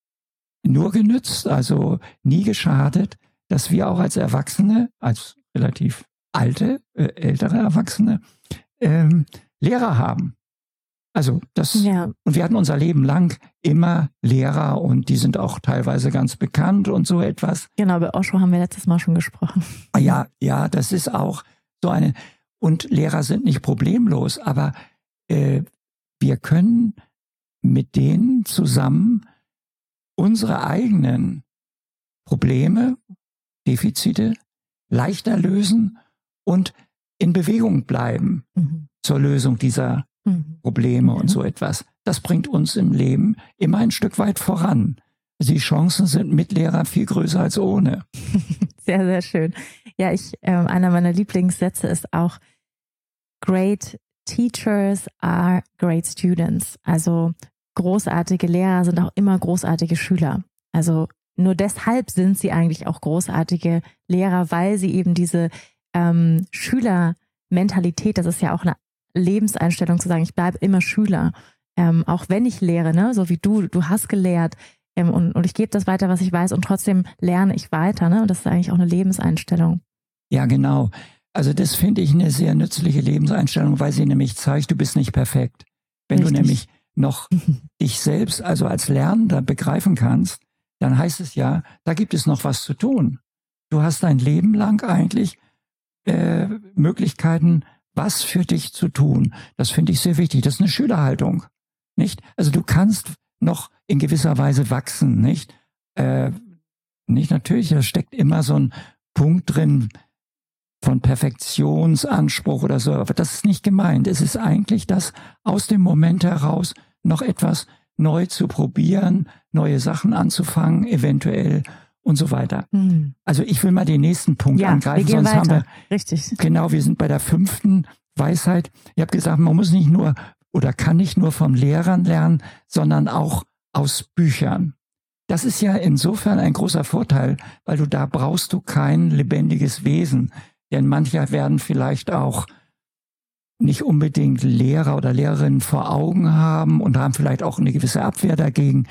nur genützt, also nie geschadet, dass wir auch als Erwachsene, als relativ alte, äh, ältere Erwachsene, ähm, Lehrer haben. Also das, ja. Und wir hatten unser Leben lang immer Lehrer und die sind auch teilweise ganz bekannt und so etwas. Genau, über Osho haben wir letztes Mal schon gesprochen. Ja, ja, das ist auch so eine, und Lehrer sind nicht problemlos, aber äh, wir können mit denen zusammen unsere eigenen Probleme, Defizite leichter lösen und in Bewegung bleiben mhm. zur Lösung dieser mhm. Probleme mhm. und so etwas. Das bringt uns im Leben immer ein Stück weit voran. Die Chancen sind mit Lehrer viel größer als ohne. Sehr, sehr schön. Ja, ich, äh, einer meiner Lieblingssätze ist auch Great Teachers are great students. Also großartige Lehrer sind auch immer großartige Schüler. Also nur deshalb sind sie eigentlich auch großartige Lehrer, weil sie eben diese ähm, Schülermentalität, das ist ja auch eine Lebenseinstellung zu sagen, ich bleibe immer Schüler, ähm, auch wenn ich lehre, ne? So wie du, du hast gelehrt ähm, und, und ich gebe das weiter, was ich weiß und trotzdem lerne ich weiter. Ne? Und das ist eigentlich auch eine Lebenseinstellung. Ja, genau. Also das finde ich eine sehr nützliche Lebenseinstellung, weil sie nämlich zeigt, du bist nicht perfekt. Wenn Richtig. Du nämlich noch dich selbst also als Lernender begreifen kannst, dann heißt es ja, da gibt es noch was zu tun. Du hast dein Leben lang eigentlich äh, Möglichkeiten, was für dich zu tun. Das finde ich sehr wichtig. Das ist eine Schülerhaltung, nicht? Also du kannst noch in gewisser Weise wachsen, nicht? Äh, nicht natürlich, da steckt immer so ein Punkt drin von Perfektionsanspruch oder so, aber das ist nicht gemeint. Es ist eigentlich das, aus dem Moment heraus noch etwas neu zu probieren, neue Sachen anzufangen, eventuell und so weiter. Hm. Also ich will mal den nächsten Punkt ja, angreifen, wir sonst weiter. haben wir, Richtig. Genau, wir sind bei der fünften Weisheit. Ich habe gesagt, man muss nicht nur oder kann nicht nur von Lehrern lernen, sondern auch aus Büchern. Das ist ja insofern ein großer Vorteil, weil du da brauchst du kein lebendiges Wesen. Denn manche werden vielleicht auch nicht unbedingt Lehrer oder Lehrerinnen vor Augen haben und haben vielleicht auch eine gewisse Abwehr dagegen.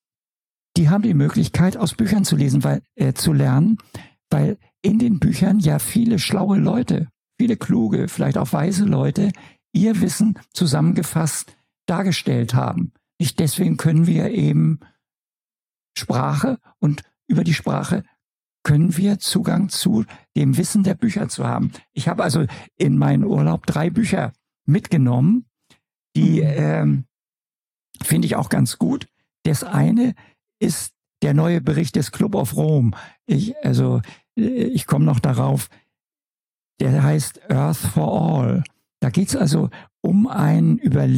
Die haben die Möglichkeit, aus Büchern zu lesen, weil, äh, zu lernen, weil in den Büchern ja viele schlaue Leute, viele kluge, vielleicht auch weise Leute ihr Wissen zusammengefasst dargestellt haben. Nicht deswegen können wir eben Sprache und über die Sprache können wir Zugang zu dem Wissen der Bücher zu haben. Ich habe also in meinen Urlaub drei Bücher mitgenommen, die ähm, finde ich auch ganz gut. Das eine ist der neue Bericht des Club of Rome. Ich, also, ich komme noch darauf. Der heißt Earth for All. Da geht es also um eine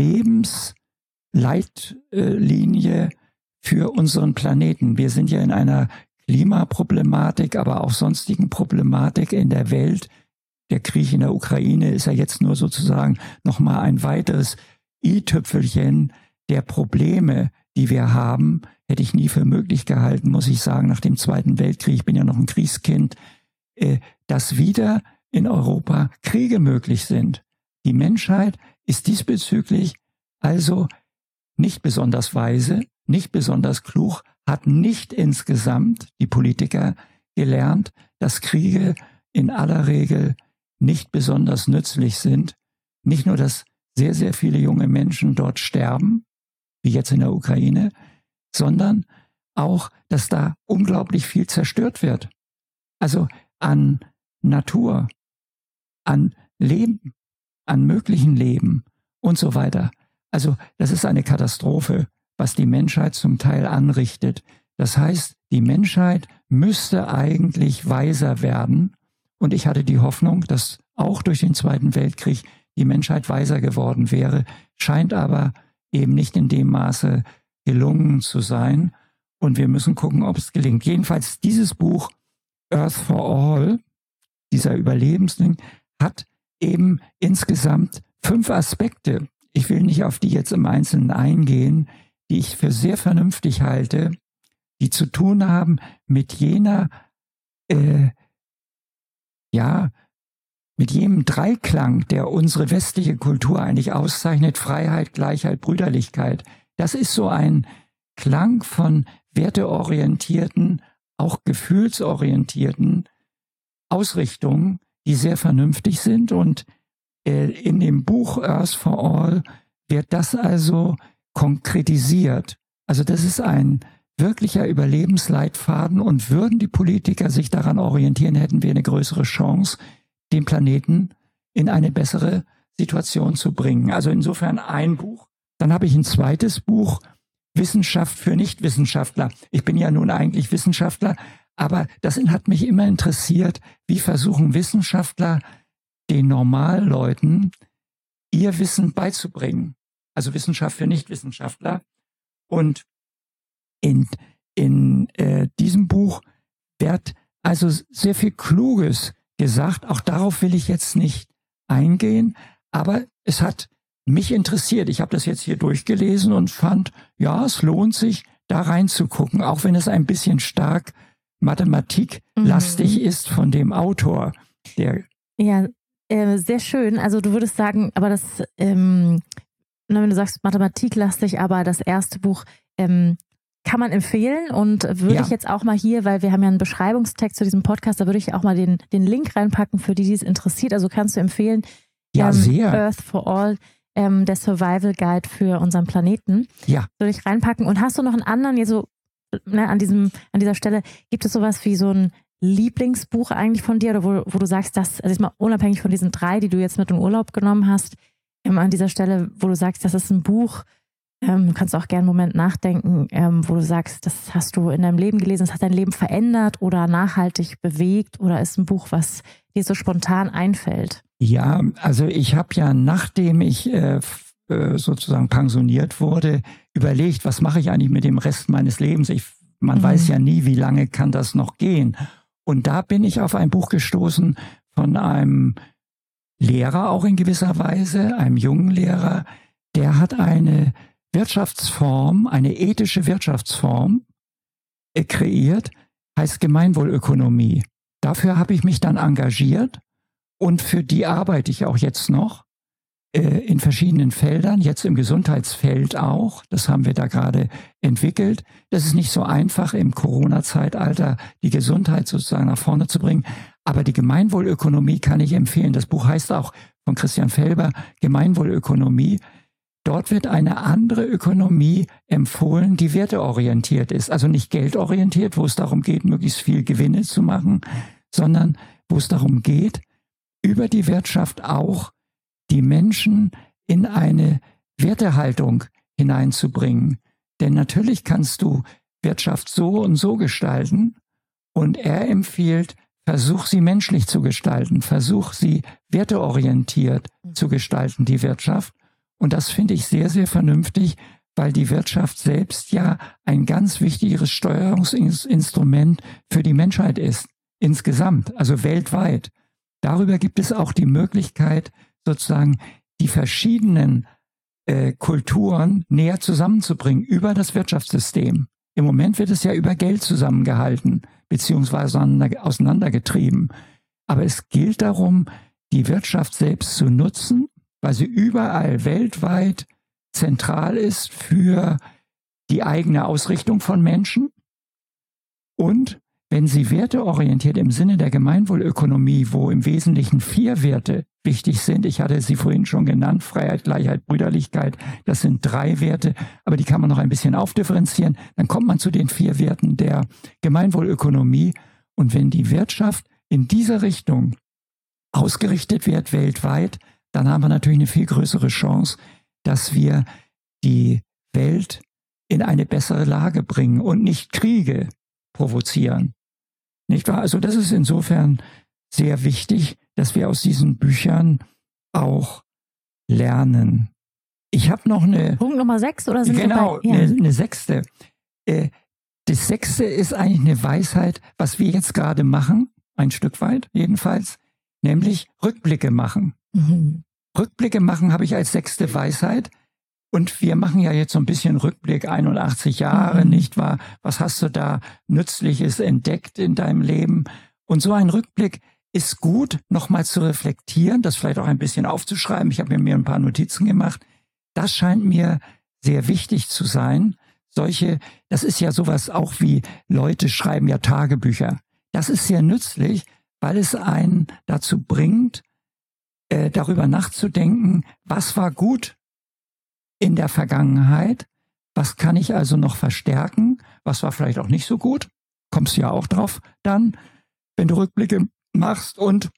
Überlebensleitlinie für unseren Planeten. Wir sind ja in einer Klimaproblematik, aber auch sonstigen Problematik in der Welt. Der Krieg in der Ukraine ist ja jetzt nur sozusagen nochmal ein weiteres i-Tüpfelchen der Probleme, die wir haben. Hätte ich nie für möglich gehalten, muss ich sagen, nach dem Zweiten Weltkrieg, ich bin ja noch ein Kriegskind, äh, dass wieder in Europa Kriege möglich sind. Die Menschheit ist diesbezüglich also nicht besonders weise, nicht besonders klug, hat nicht insgesamt die Politiker gelernt, dass Kriege in aller Regel nicht besonders nützlich sind. Nicht nur, dass sehr, sehr viele junge Menschen dort sterben, wie jetzt in der Ukraine, sondern auch, dass da unglaublich viel zerstört wird. Also an Natur, an Leben, an möglichen Leben und so weiter. Also das ist eine Katastrophe, was die Menschheit zum Teil anrichtet. Das heißt, die Menschheit müsste eigentlich weiser werden. Und ich hatte die Hoffnung, dass auch durch den Zweiten Weltkrieg die Menschheit weiser geworden wäre, scheint aber eben nicht in dem Maße gelungen zu sein. Und wir müssen gucken, ob es gelingt. Jedenfalls dieses Buch Earth for All, dieser Überlebensding, hat eben insgesamt fünf Aspekte. Ich will nicht auf die jetzt im Einzelnen eingehen, die ich für sehr vernünftig halte, die zu tun haben mit jener, äh, ja, mit jenem Dreiklang, der unsere westliche Kultur eigentlich auszeichnet: Freiheit, Gleichheit, Brüderlichkeit. Das ist so ein Klang von werteorientierten, auch gefühlsorientierten Ausrichtungen, die sehr vernünftig sind. Und äh, in dem Buch Earth for All wird das also konkretisiert. Also das ist ein wirklicher Überlebensleitfaden, und würden die Politiker sich daran orientieren, hätten wir eine größere Chance, den Planeten in eine bessere Situation zu bringen. Also insofern ein Buch. Dann habe ich ein zweites Buch, Wissenschaft für Nichtwissenschaftler. Ich bin ja nun eigentlich Wissenschaftler, aber das hat mich immer interessiert, wie versuchen Wissenschaftler den Normalleuten ihr Wissen beizubringen. Also Wissenschaft für Nichtwissenschaftler. Und in, in äh, diesem Buch wird also sehr viel Kluges gesagt. Auch darauf will ich jetzt nicht eingehen, aber es hat mich interessiert. Ich habe das jetzt hier durchgelesen und fand, ja, es lohnt sich, da reinzugucken, auch wenn es ein bisschen stark mathematiklastig mhm. ist von dem Autor. Der ja, äh, sehr schön. Also du würdest sagen, aber das, ähm, wenn du sagst mathematiklastig, aber das erste Buch ähm, kann man empfehlen, und würde ja. ich jetzt auch mal hier, weil wir haben ja einen Beschreibungstext zu diesem Podcast, da würde ich auch mal den, den Link reinpacken für die, die es interessiert. Also kannst du empfehlen, ja, ähm, sehr. Earth for All, ähm, der Survival Guide für unseren Planeten. Ja. Würde ich reinpacken. Und hast du noch einen anderen, hier so, ne, an diesem, an dieser Stelle, gibt es sowas wie so ein Lieblingsbuch eigentlich von dir, oder wo, wo du sagst, dass, also jetzt mal unabhängig von diesen drei, die du jetzt mit in Urlaub genommen hast, ähm, an dieser Stelle, wo du sagst, das ist ein Buch, Ähm, du kannst auch gerne einen Moment nachdenken, ähm, wo du sagst, das hast du in deinem Leben gelesen, das hat dein Leben verändert oder nachhaltig bewegt, oder ist ein Buch, was dir so spontan einfällt? Ja, also ich habe ja, nachdem ich äh, sozusagen pensioniert wurde, überlegt, was mache ich eigentlich mit dem Rest meines Lebens? Ich, man mhm. weiß ja nie, wie lange kann das noch gehen. Und da bin ich auf ein Buch gestoßen von einem Lehrer, auch in gewisser Weise, einem jungen Lehrer, der hat eine Wirtschaftsform, eine ethische Wirtschaftsform äh, kreiert, heißt Gemeinwohlökonomie. Dafür habe ich mich dann engagiert, und für die arbeite ich auch jetzt noch äh, in verschiedenen Feldern, jetzt im Gesundheitsfeld auch. Das haben wir da gerade entwickelt. Das ist nicht so einfach, im Corona-Zeitalter die Gesundheit sozusagen nach vorne zu bringen. Aber die Gemeinwohlökonomie kann ich empfehlen. Das Buch heißt auch von Christian Felber Gemeinwohlökonomie. dort wird eine andere Ökonomie empfohlen, die werteorientiert ist. Also nicht geldorientiert, wo es darum geht, möglichst viel Gewinne zu machen, sondern wo es darum geht, über die Wirtschaft auch die Menschen in eine Wertehaltung hineinzubringen. Denn natürlich kannst du Wirtschaft so und so gestalten, und er empfiehlt, versuch sie menschlich zu gestalten, versuch sie werteorientiert zu gestalten, die Wirtschaft. Und das finde ich sehr, sehr vernünftig, weil die Wirtschaft selbst ja ein ganz wichtiges Steuerungsinstrument für die Menschheit ist, insgesamt, also weltweit. Darüber gibt es auch die Möglichkeit, sozusagen die verschiedenen äh, Kulturen näher zusammenzubringen über das Wirtschaftssystem. Im Moment wird es ja über Geld zusammengehalten, beziehungsweise auseinandergetrieben. Aber es gilt darum, die Wirtschaft selbst zu nutzen, weil sie überall weltweit zentral ist für die eigene Ausrichtung von Menschen. Und wenn sie werteorientiert im Sinne der Gemeinwohlökonomie, wo im Wesentlichen vier Werte wichtig sind, ich hatte sie vorhin schon genannt, Freiheit, Gleichheit, Brüderlichkeit, das sind drei Werte, aber die kann man noch ein bisschen aufdifferenzieren, dann kommt man zu den vier Werten der Gemeinwohlökonomie. Und wenn die Wirtschaft in dieser Richtung ausgerichtet wird weltweit, dann haben wir natürlich eine viel größere Chance, dass wir die Welt in eine bessere Lage bringen und nicht Kriege provozieren. Nicht wahr? Also das ist insofern sehr wichtig, dass wir aus diesen Büchern auch lernen. Ich habe noch eine... Punkt Nummer sechs oder sind Genau, wir bei, ja. eine, eine sechste. Äh, das sechste ist eigentlich eine Weisheit, was wir jetzt gerade machen, ein Stück weit jedenfalls, nämlich Rückblicke machen. Mhm. Rückblicke machen habe ich als sechste Weisheit. Und wir machen ja jetzt so ein bisschen Rückblick, einundachtzig Jahre, mhm. nicht wahr? Was hast du da Nützliches entdeckt in deinem Leben? Und so ein Rückblick ist gut, nochmal zu reflektieren, das vielleicht auch ein bisschen aufzuschreiben. Ich habe mir ein paar Notizen gemacht. Das scheint mir sehr wichtig zu sein. Solche, das ist ja sowas auch wie Leute schreiben ja Tagebücher. Das ist sehr nützlich, weil es einen dazu bringt, äh, darüber nachzudenken, was war gut in der Vergangenheit, was kann ich also noch verstärken, was war vielleicht auch nicht so gut, kommst du ja auch drauf dann, wenn du Rückblicke machst, und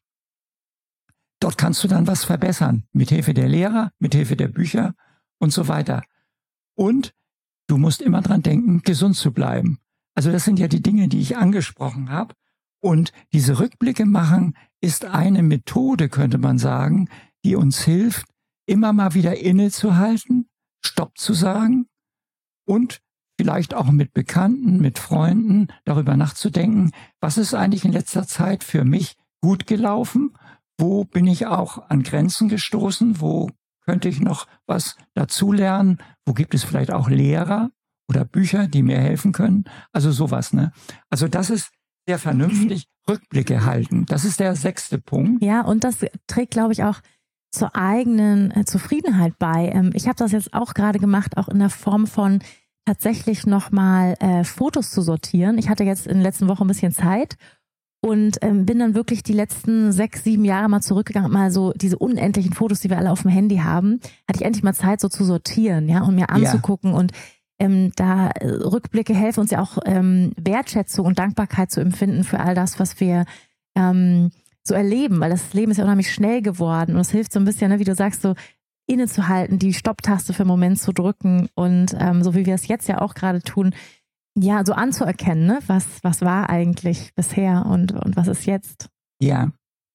dort kannst du dann was verbessern, mit Hilfe der Lehrer, mit Hilfe der Bücher und so weiter. Und du musst immer dran denken, gesund zu bleiben. Also das sind ja die Dinge, die ich angesprochen habe, und diese Rückblicke machen ist eine Methode, könnte man sagen, die uns hilft, immer mal wieder innezuhalten, Stopp zu sagen und vielleicht auch mit Bekannten, mit Freunden darüber nachzudenken, was ist eigentlich in letzter Zeit für mich gut gelaufen, wo bin ich auch an Grenzen gestoßen, wo könnte ich noch was dazulernen, wo gibt es vielleicht auch Lehrer oder Bücher, die mir helfen können, also sowas, ne? Also das ist sehr vernünftig, Rückblicke halten, das ist der sechste Punkt. Ja, und das trägt, glaube ich, auch zur eigenen äh, Zufriedenheit bei. Ähm, ich habe das jetzt auch gerade gemacht, auch in der Form von tatsächlich nochmal äh, Fotos zu sortieren. Ich hatte jetzt in der letzten Woche ein bisschen Zeit und ähm, bin dann wirklich die letzten sechs, sieben Jahre mal zurückgegangen, mal so diese unendlichen Fotos, die wir alle auf dem Handy haben, hatte ich endlich mal Zeit, so zu sortieren, ja, und mir anzugucken. Ja. Und ähm, da äh, Rückblicke helfen uns ja auch, ähm, Wertschätzung und Dankbarkeit zu empfinden für all das, was wir ähm, so erleben, weil das Leben ist ja unheimlich schnell geworden und es hilft so ein bisschen, ne, wie du sagst, so innezuhalten, die Stopptaste für einen Moment zu drücken und ähm, so wie wir es jetzt ja auch gerade tun, ja, so anzuerkennen, ne, was, was war eigentlich bisher und, und was ist jetzt. Ja,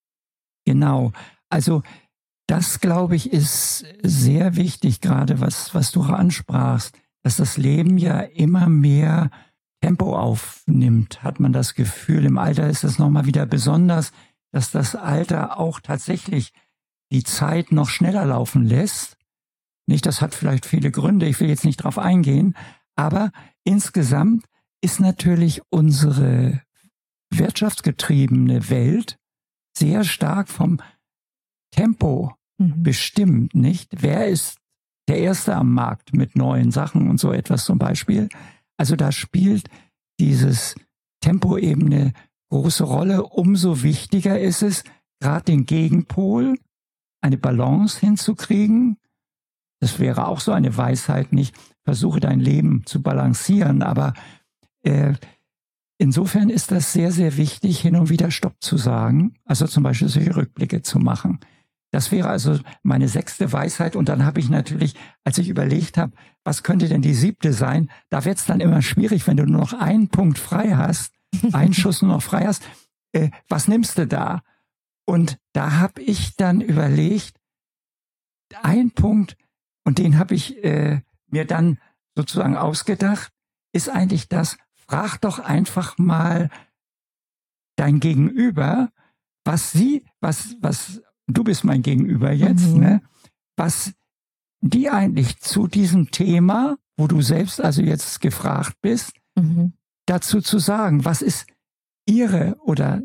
genau. Also das, glaube ich, ist sehr wichtig, gerade was, was du ansprachst, dass das Leben ja immer mehr Tempo aufnimmt, hat man das Gefühl. Im Alter ist es nochmal wieder besonders, dass das Alter auch tatsächlich die Zeit noch schneller laufen lässt. Nicht, das hat vielleicht viele Gründe, ich will jetzt nicht drauf eingehen, aber insgesamt ist natürlich unsere wirtschaftsgetriebene Welt sehr stark vom Tempo mhm. bestimmt, nicht? Wer ist der Erste am Markt mit neuen Sachen und so etwas zum Beispiel? Also da spielt dieses Tempo eben eine große Rolle. Umso wichtiger ist es, gerade den Gegenpol, eine Balance hinzukriegen. das wäre auch so eine Weisheit, nicht? Versuche dein Leben zu balancieren, aber äh, insofern ist das sehr, sehr wichtig, hin und wieder Stopp zu sagen, also zum Beispiel solche Rückblicke zu machen. Das wäre also meine sechste Weisheit. Und dann habe ich natürlich, als ich überlegt habe, was könnte denn die siebte sein, da wird es dann immer schwierig, wenn du nur noch einen Punkt frei hast, einen Schuss nur noch frei hast, äh, was nimmst du da? Und da habe ich dann überlegt, ein Punkt, und den habe ich äh, mir dann sozusagen ausgedacht, ist eigentlich das, frag doch einfach mal dein Gegenüber, was sie, was, was, du bist mein Gegenüber jetzt, mhm. ne, was die eigentlich zu diesem Thema, wo du selbst also jetzt gefragt bist, mhm. dazu zu sagen, was ist ihre oder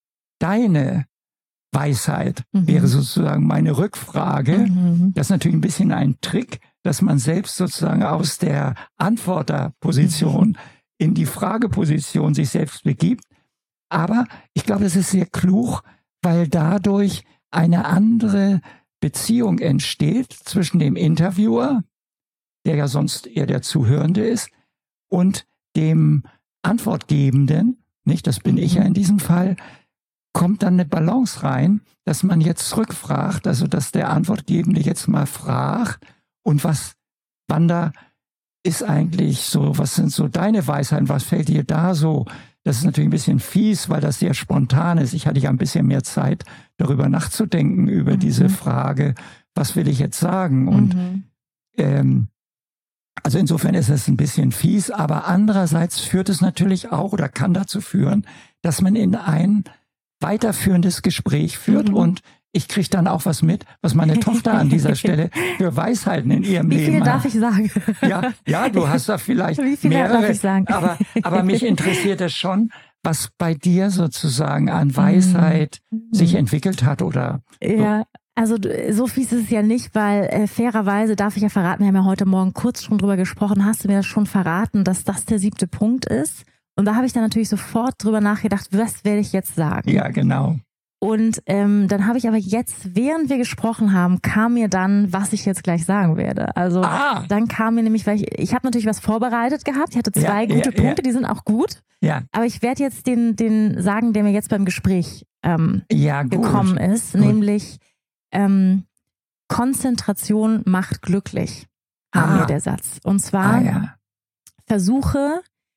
deine Weisheit, mhm. wäre sozusagen meine Rückfrage. Mhm. Das ist natürlich ein bisschen ein Trick, dass man selbst sozusagen aus der Antworterposition mhm. in die Frageposition sich selbst begibt. Aber ich glaube, es ist sehr klug, weil dadurch eine andere Beziehung entsteht zwischen dem Interviewer, der ja sonst eher der Zuhörende ist, und dem Antwortgebenden, nicht, das bin ich ja in diesem Fall, kommt dann eine Balance rein, dass man jetzt zurückfragt, also dass der Antwortgebende jetzt mal fragt, und was, Wanda, ist eigentlich so, was sind so deine Weisheiten, was fällt dir da so? Das ist natürlich ein bisschen fies, weil das sehr spontan ist. Ich hatte ja ein bisschen mehr Zeit, darüber nachzudenken, über mhm. diese Frage, was will ich jetzt sagen? Und mhm. ähm, also insofern ist es ein bisschen fies, aber andererseits führt es natürlich auch oder kann dazu führen, dass man in ein weiterführendes Gespräch führt mhm. und ich kriege dann auch was mit, was meine Tochter an dieser Stelle für Weisheiten in ihrem Wie Leben viel hat. darf ich sagen? Ja, ja, du hast da vielleicht Wie viel mehrere, darf ich sagen? aber, aber mich interessiert es schon, was bei dir sozusagen an Weisheit mhm. sich entwickelt hat oder ja. so. Also so fies ist es ja nicht, weil äh, fairerweise darf ich ja verraten, wir haben ja heute Morgen kurz schon drüber gesprochen, hast du mir das schon verraten, dass das der siebte Punkt ist? Und da habe ich dann natürlich sofort drüber nachgedacht, was werde ich jetzt sagen? Ja, genau. Und ähm, dann habe ich aber jetzt, während wir gesprochen haben, kam mir dann, was ich jetzt gleich sagen werde. Also ah. dann kam mir nämlich, weil ich, ich habe natürlich was vorbereitet gehabt. Ich hatte zwei ja, gute ja, Punkte, ja. die sind auch gut. Ja. Aber ich werde jetzt den, den sagen, der mir jetzt beim Gespräch ähm, ja, gekommen ist, gut. nämlich ähm, Konzentration macht glücklich, war ah. mir der Satz. Und zwar ah, ja. versuche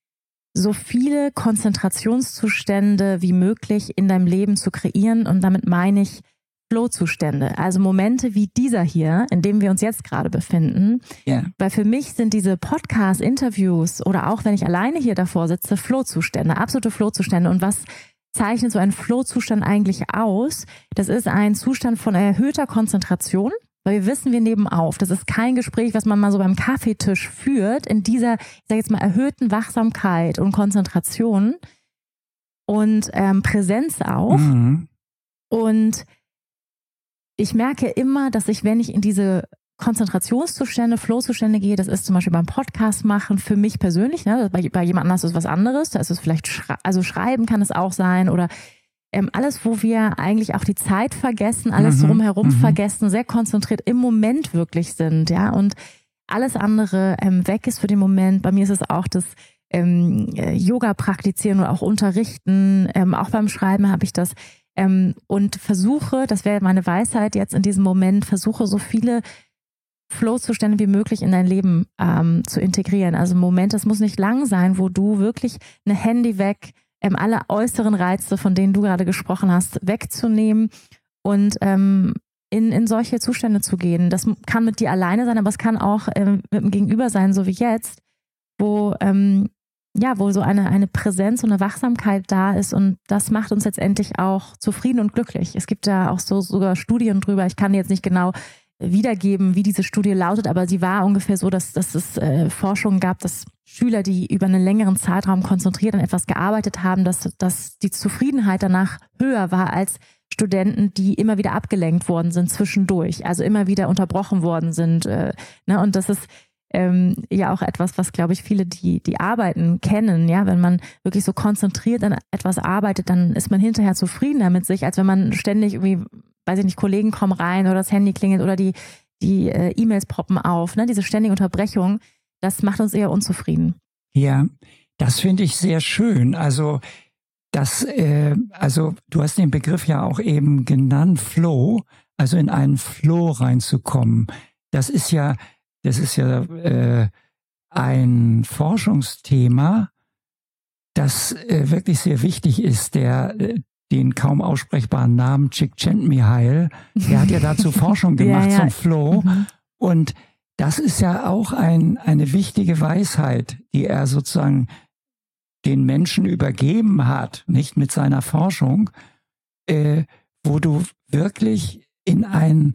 so viele Konzentrationszustände wie möglich in deinem Leben zu kreieren. Und damit meine ich Flow-Zustände. Also Momente wie dieser hier, in dem wir uns jetzt gerade befinden. Yeah. Weil für mich sind diese Podcast-Interviews oder auch wenn ich alleine hier davor sitze, Flow-Zustände, absolute Flow-Zustände. Und was zeichnet so ein Flow-Zustand eigentlich aus? Das ist ein Zustand von erhöhter Konzentration. Weil wir wissen, wir nehmen auf. Das ist kein Gespräch, was man mal so beim Kaffeetisch führt, in dieser, ich sage jetzt mal, erhöhten Wachsamkeit und Konzentration und ähm, Präsenz auch. Mhm. Und ich merke immer, dass ich, wenn ich in diese Konzentrationszustände, Flow-Zustände gehe, das ist zum Beispiel beim Podcast machen, für mich persönlich, ne, bei, bei jemand anders ist es was anderes, da ist es vielleicht, schrei- also schreiben kann es auch sein oder Ähm, alles, wo wir eigentlich auch die Zeit vergessen, alles mhm, drumherum mhm. vergessen, sehr konzentriert im Moment wirklich sind, ja, und alles andere ähm, weg ist für den Moment. Bei mir ist es auch das ähm, Yoga praktizieren oder auch unterrichten, ähm, auch beim Schreiben habe ich das ähm, und versuche, das wäre meine Weisheit jetzt in diesem Moment, versuche so viele Flow-Zustände wie möglich in dein Leben ähm, zu integrieren. Also ein Moment, das muss nicht lang sein, wo du wirklich ein Handy weg, Ähm, alle äußeren Reize, von denen du gerade gesprochen hast, wegzunehmen und ähm, in, in solche Zustände zu gehen. Das kann mit dir alleine sein, aber es kann auch ähm, mit dem Gegenüber sein, so wie jetzt, wo ähm, ja, wo so eine, eine Präsenz und eine Wachsamkeit da ist und das macht uns letztendlich auch zufrieden und glücklich. Es gibt da auch so sogar Studien drüber, ich kann jetzt nicht genau wiedergeben, wie diese Studie lautet, aber sie war ungefähr so, dass, dass es äh, Forschungen gab, dass Schüler, die über einen längeren Zeitraum konzentriert an etwas gearbeitet haben, dass, dass die Zufriedenheit danach höher war als Studenten, die immer wieder abgelenkt worden sind zwischendurch, also immer wieder unterbrochen worden sind. Äh, ne? Und das ist ähm, ja auch etwas, was, glaube ich, viele, die, die arbeiten, kennen. Ja, wenn man wirklich so konzentriert an etwas arbeitet, dann ist man hinterher zufriedener mit sich, als wenn man ständig irgendwie, weiß ich nicht, Kollegen kommen rein oder das Handy klingelt oder die die äh, E-Mails poppen auf, ne? Diese ständige Unterbrechung, das macht uns eher unzufrieden. Ja, das finde ich sehr schön. Also das, äh, also du hast den Begriff ja auch eben genannt, Flow, also in einen Flow reinzukommen. Das ist ja, das ist ja äh, ein Forschungsthema, das äh, wirklich sehr wichtig ist. Der äh, den kaum aussprechbaren Namen Csikszentmihalyi, der hat ja dazu Forschung gemacht ja, ja. zum Flow. Mhm. Und das ist ja auch ein, eine wichtige Weisheit, die er sozusagen den Menschen übergeben hat, nicht mit seiner Forschung, äh, wo du wirklich in ein,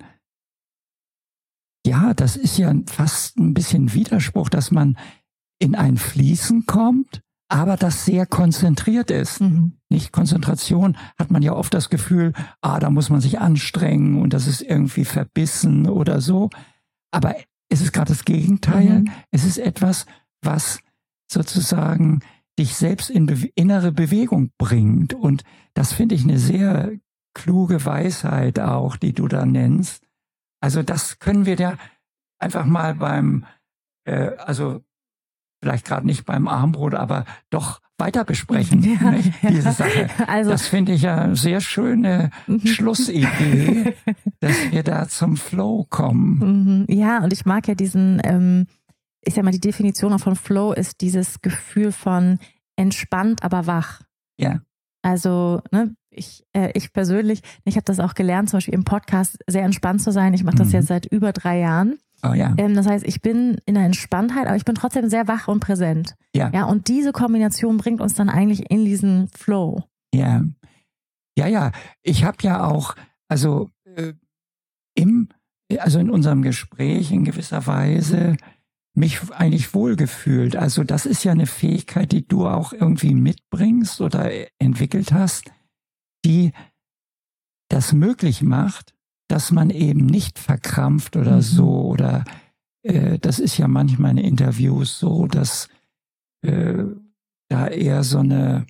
ja, das ist ja fast ein bisschen Widerspruch, dass man in ein Fließen kommt, aber das sehr konzentriert ist. Mhm. Nicht Konzentration hat man ja oft das Gefühl, ah, da muss man sich anstrengen und das ist irgendwie verbissen oder so. Aber es ist gerade das Gegenteil. Mhm. Es ist etwas, was sozusagen dich selbst in be- innere Bewegung bringt. Und das finde ich eine sehr kluge Weisheit auch, die du da nennst. Also das können wir ja einfach mal beim, äh, also vielleicht gerade nicht beim Armbrot, aber doch weiter besprechen, ja, nicht, diese ja. Sache. Also, das finde ich ja eine sehr schöne Schlussidee, dass wir da zum Flow kommen. Ja, und ich mag ja diesen, ähm, ich sag mal, die Definition auch von Flow ist dieses Gefühl von entspannt, aber wach. Ja. Also, ne, ich, äh, ich persönlich, ich habe das auch gelernt, zum Beispiel im Podcast sehr entspannt zu sein. Ich mache das mhm. jetzt seit über drei Jahren. Oh, ja. Ähm, das heißt, ich bin in der Entspanntheit, aber ich bin trotzdem sehr wach und präsent. Ja. Ja, und diese Kombination bringt uns dann eigentlich in diesen Flow. Ja, ja, ja. Ich habe ja auch, also äh, im, also in unserem Gespräch in gewisser Weise mich eigentlich wohlgefühlt. Also das ist ja eine Fähigkeit, die du auch irgendwie mitbringst oder entwickelt hast, die das möglich macht, dass man eben nicht verkrampft oder mhm. so, oder äh, das ist ja manchmal in Interviews so, dass äh, da eher so eine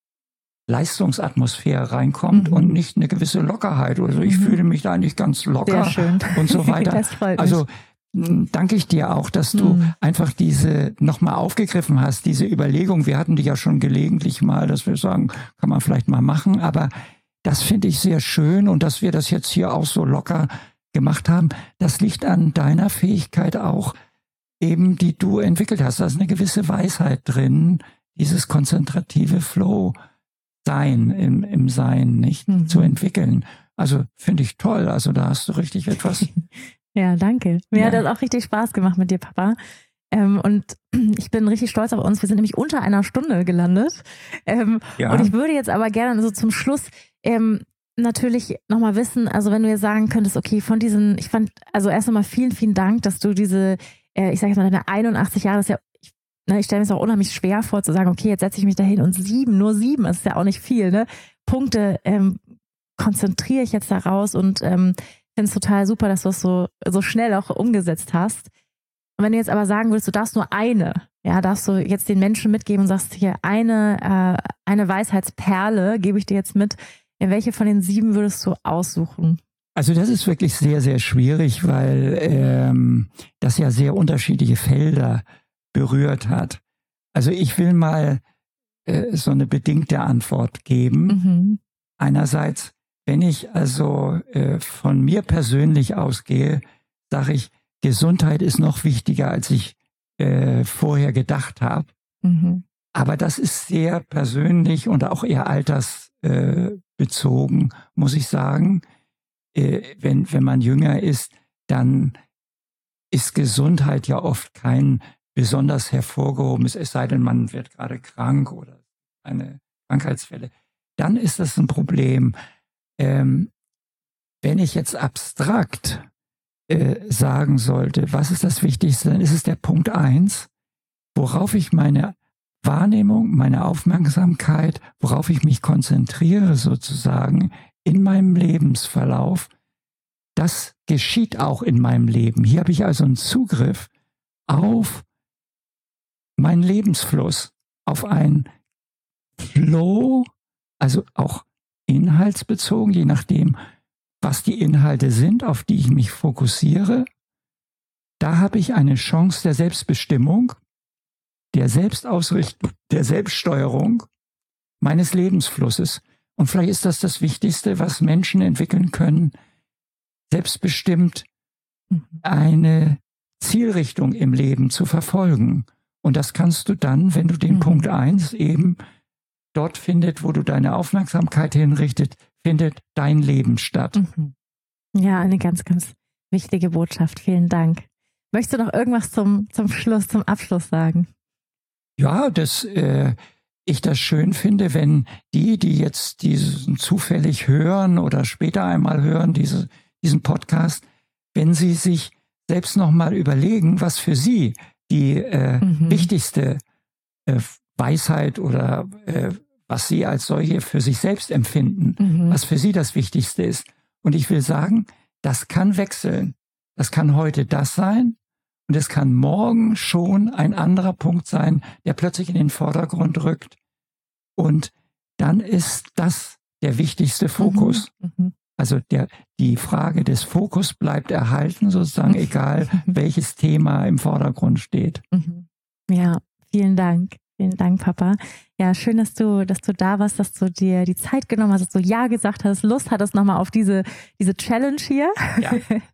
Leistungsatmosphäre reinkommt mhm. und nicht eine gewisse Lockerheit. Also ich mhm. fühle mich da eigentlich ganz locker und so weiter. Das freut mich. Also danke ich dir auch, dass du mhm. einfach diese nochmal aufgegriffen hast, diese Überlegung. Wir hatten die ja schon gelegentlich mal, dass wir sagen, kann man vielleicht mal machen, aber das finde ich sehr schön, und dass wir das jetzt hier auch so locker gemacht haben, das liegt an deiner Fähigkeit auch eben, die du entwickelt hast. Da ist eine gewisse Weisheit drin, dieses konzentrative Flow-Sein im, im Sein, nicht mhm. zu entwickeln. Also finde ich toll. Also da hast du richtig etwas. Ja, danke. Mir ja. hat das auch richtig Spaß gemacht mit dir, Papa. Ähm, und ich bin richtig stolz auf uns. Wir sind nämlich unter einer Stunde gelandet. Ähm, ja. Und ich würde jetzt aber gerne so zum Schluss ähm, natürlich nochmal wissen, also wenn du jetzt sagen könntest, okay, von diesen, ich fand, also erst einmal vielen, vielen Dank, dass du diese, äh, ich sage jetzt mal, deine einundachtzig Jahre, das ist ja, ich, ne, ich stelle mir es auch unheimlich schwer vor, zu sagen, okay, jetzt setze ich mich dahin und sieben, nur sieben, das ist ja auch nicht viel, ne? Punkte ähm, konzentriere ich jetzt daraus und ähm, finde es total super, dass du es so, so schnell auch umgesetzt hast. Und wenn du jetzt aber sagen würdest, du darfst nur eine, ja, darfst du jetzt den Menschen mitgeben und sagst, hier eine, äh, eine Weisheitsperle gebe ich dir jetzt mit, in welche von den sieben würdest du aussuchen? Also das ist wirklich sehr, sehr schwierig, weil ähm, das ja sehr unterschiedliche Felder berührt hat. Also ich will mal äh, so eine bedingte Antwort geben. Mhm. Einerseits, wenn ich also äh, von mir persönlich ausgehe, sage ich, Gesundheit ist noch wichtiger, als ich äh, vorher gedacht habe. Mhm. Aber das ist sehr persönlich und auch eher altersbezogen, äh, muss ich sagen. Äh, wenn, wenn man jünger ist, dann ist Gesundheit ja oft kein besonders hervorgehobenes, es sei denn, man wird gerade krank oder eine Krankheitsfälle. Dann ist das ein Problem. Ähm, wenn ich jetzt abstrakt äh, sagen sollte, was ist das Wichtigste, dann ist es der Punkt eins, worauf ich meine Wahrnehmung, meine Aufmerksamkeit, worauf ich mich konzentriere sozusagen in meinem Lebensverlauf, das geschieht auch in meinem Leben. Hier habe ich also einen Zugriff auf meinen Lebensfluss, auf einen Flow, also auch inhaltsbezogen, je nachdem, was die Inhalte sind, auf die ich mich fokussiere, da habe ich eine Chance der Selbstbestimmung, der Selbstausrichtung, der Selbststeuerung meines Lebensflusses. Und vielleicht ist das das Wichtigste, was Menschen entwickeln können, selbstbestimmt eine Zielrichtung im Leben zu verfolgen. Und das kannst du dann, wenn du den mhm. Punkt eins eben dort findet, wo du deine Aufmerksamkeit hinrichtet, findet dein Leben statt. Mhm. Ja, eine ganz, ganz wichtige Botschaft. Vielen Dank. Möchtest du noch irgendwas zum, zum Schluss, zum Abschluss sagen? Ja, dass äh, ich das schön finde, wenn die, die jetzt diesen zufällig hören oder später einmal hören, diese, diesen Podcast, wenn sie sich selbst nochmal überlegen, was für sie die äh, mhm. wichtigste äh, Weisheit oder äh, was sie als solche für sich selbst empfinden, mhm. was für sie das Wichtigste ist. Und ich will sagen, das kann wechseln. Das kann heute das sein und es kann morgen schon ein anderer Punkt sein, der plötzlich in den Vordergrund rückt. Und dann ist das der wichtigste Fokus. Mhm. Mhm. Also der, die Frage des Fokus bleibt erhalten, sozusagen, egal welches Thema im Vordergrund steht. Ja, vielen Dank. Vielen Dank, Papa. Ja, schön, dass du, dass du da warst, dass du dir die Zeit genommen hast, dass du Ja gesagt hast, Lust hattest nochmal auf diese, diese Challenge hier. Ja,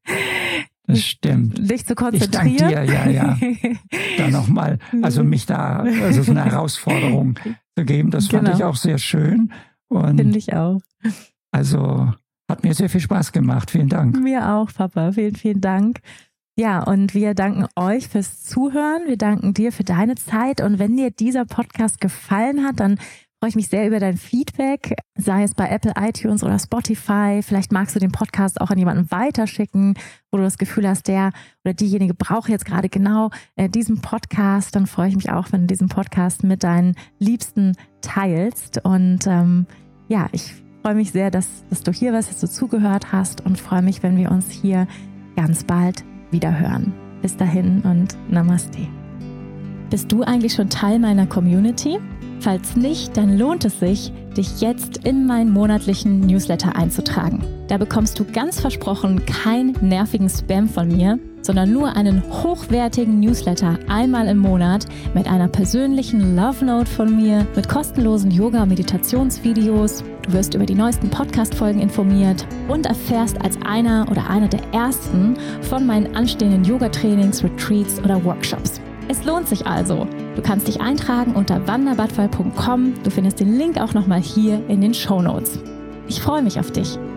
das stimmt. Dich zu konzentrieren. Ich danke dir, ja, ja. Da nochmal, also mich da, also so eine Herausforderung zu geben, das fand genau. ich auch sehr schön. Finde ich auch. Also hat mir sehr viel Spaß gemacht. Vielen Dank. Mir auch, Papa. Vielen, vielen Dank. Ja, und wir danken euch fürs Zuhören. Wir danken dir für deine Zeit. Und wenn dir dieser Podcast gefallen hat, dann freue ich mich sehr über dein Feedback, sei es bei Apple iTunes oder Spotify. Vielleicht magst du den Podcast auch an jemanden weiterschicken, wo du das Gefühl hast, der oder diejenige braucht jetzt gerade genau äh, diesen Podcast. Dann freue ich mich auch, wenn du diesen Podcast mit deinen Liebsten teilst. Und ähm, ja, ich freue mich sehr, dass, dass du hier warst, dass du zugehört hast und freue mich, wenn wir uns hier ganz bald wieder hören. Bis dahin und Namaste. Bist du eigentlich schon Teil meiner Community? Falls nicht, dann lohnt es sich, dich jetzt in meinen monatlichen Newsletter einzutragen. Da bekommst du ganz versprochen keinen nervigen Spam von mir, sondern nur einen hochwertigen Newsletter einmal im Monat mit einer persönlichen Love Note von mir, mit kostenlosen Yoga- und Meditationsvideos. Du wirst über die neuesten Podcast-Folgen informiert und erfährst als einer oder einer der ersten von meinen anstehenden Yoga-Trainings, Retreats oder Workshops. Es lohnt sich also. Du kannst dich eintragen unter wanda badfall punkt com. Du findest den Link auch nochmal hier in den Shownotes. Ich freue mich auf dich.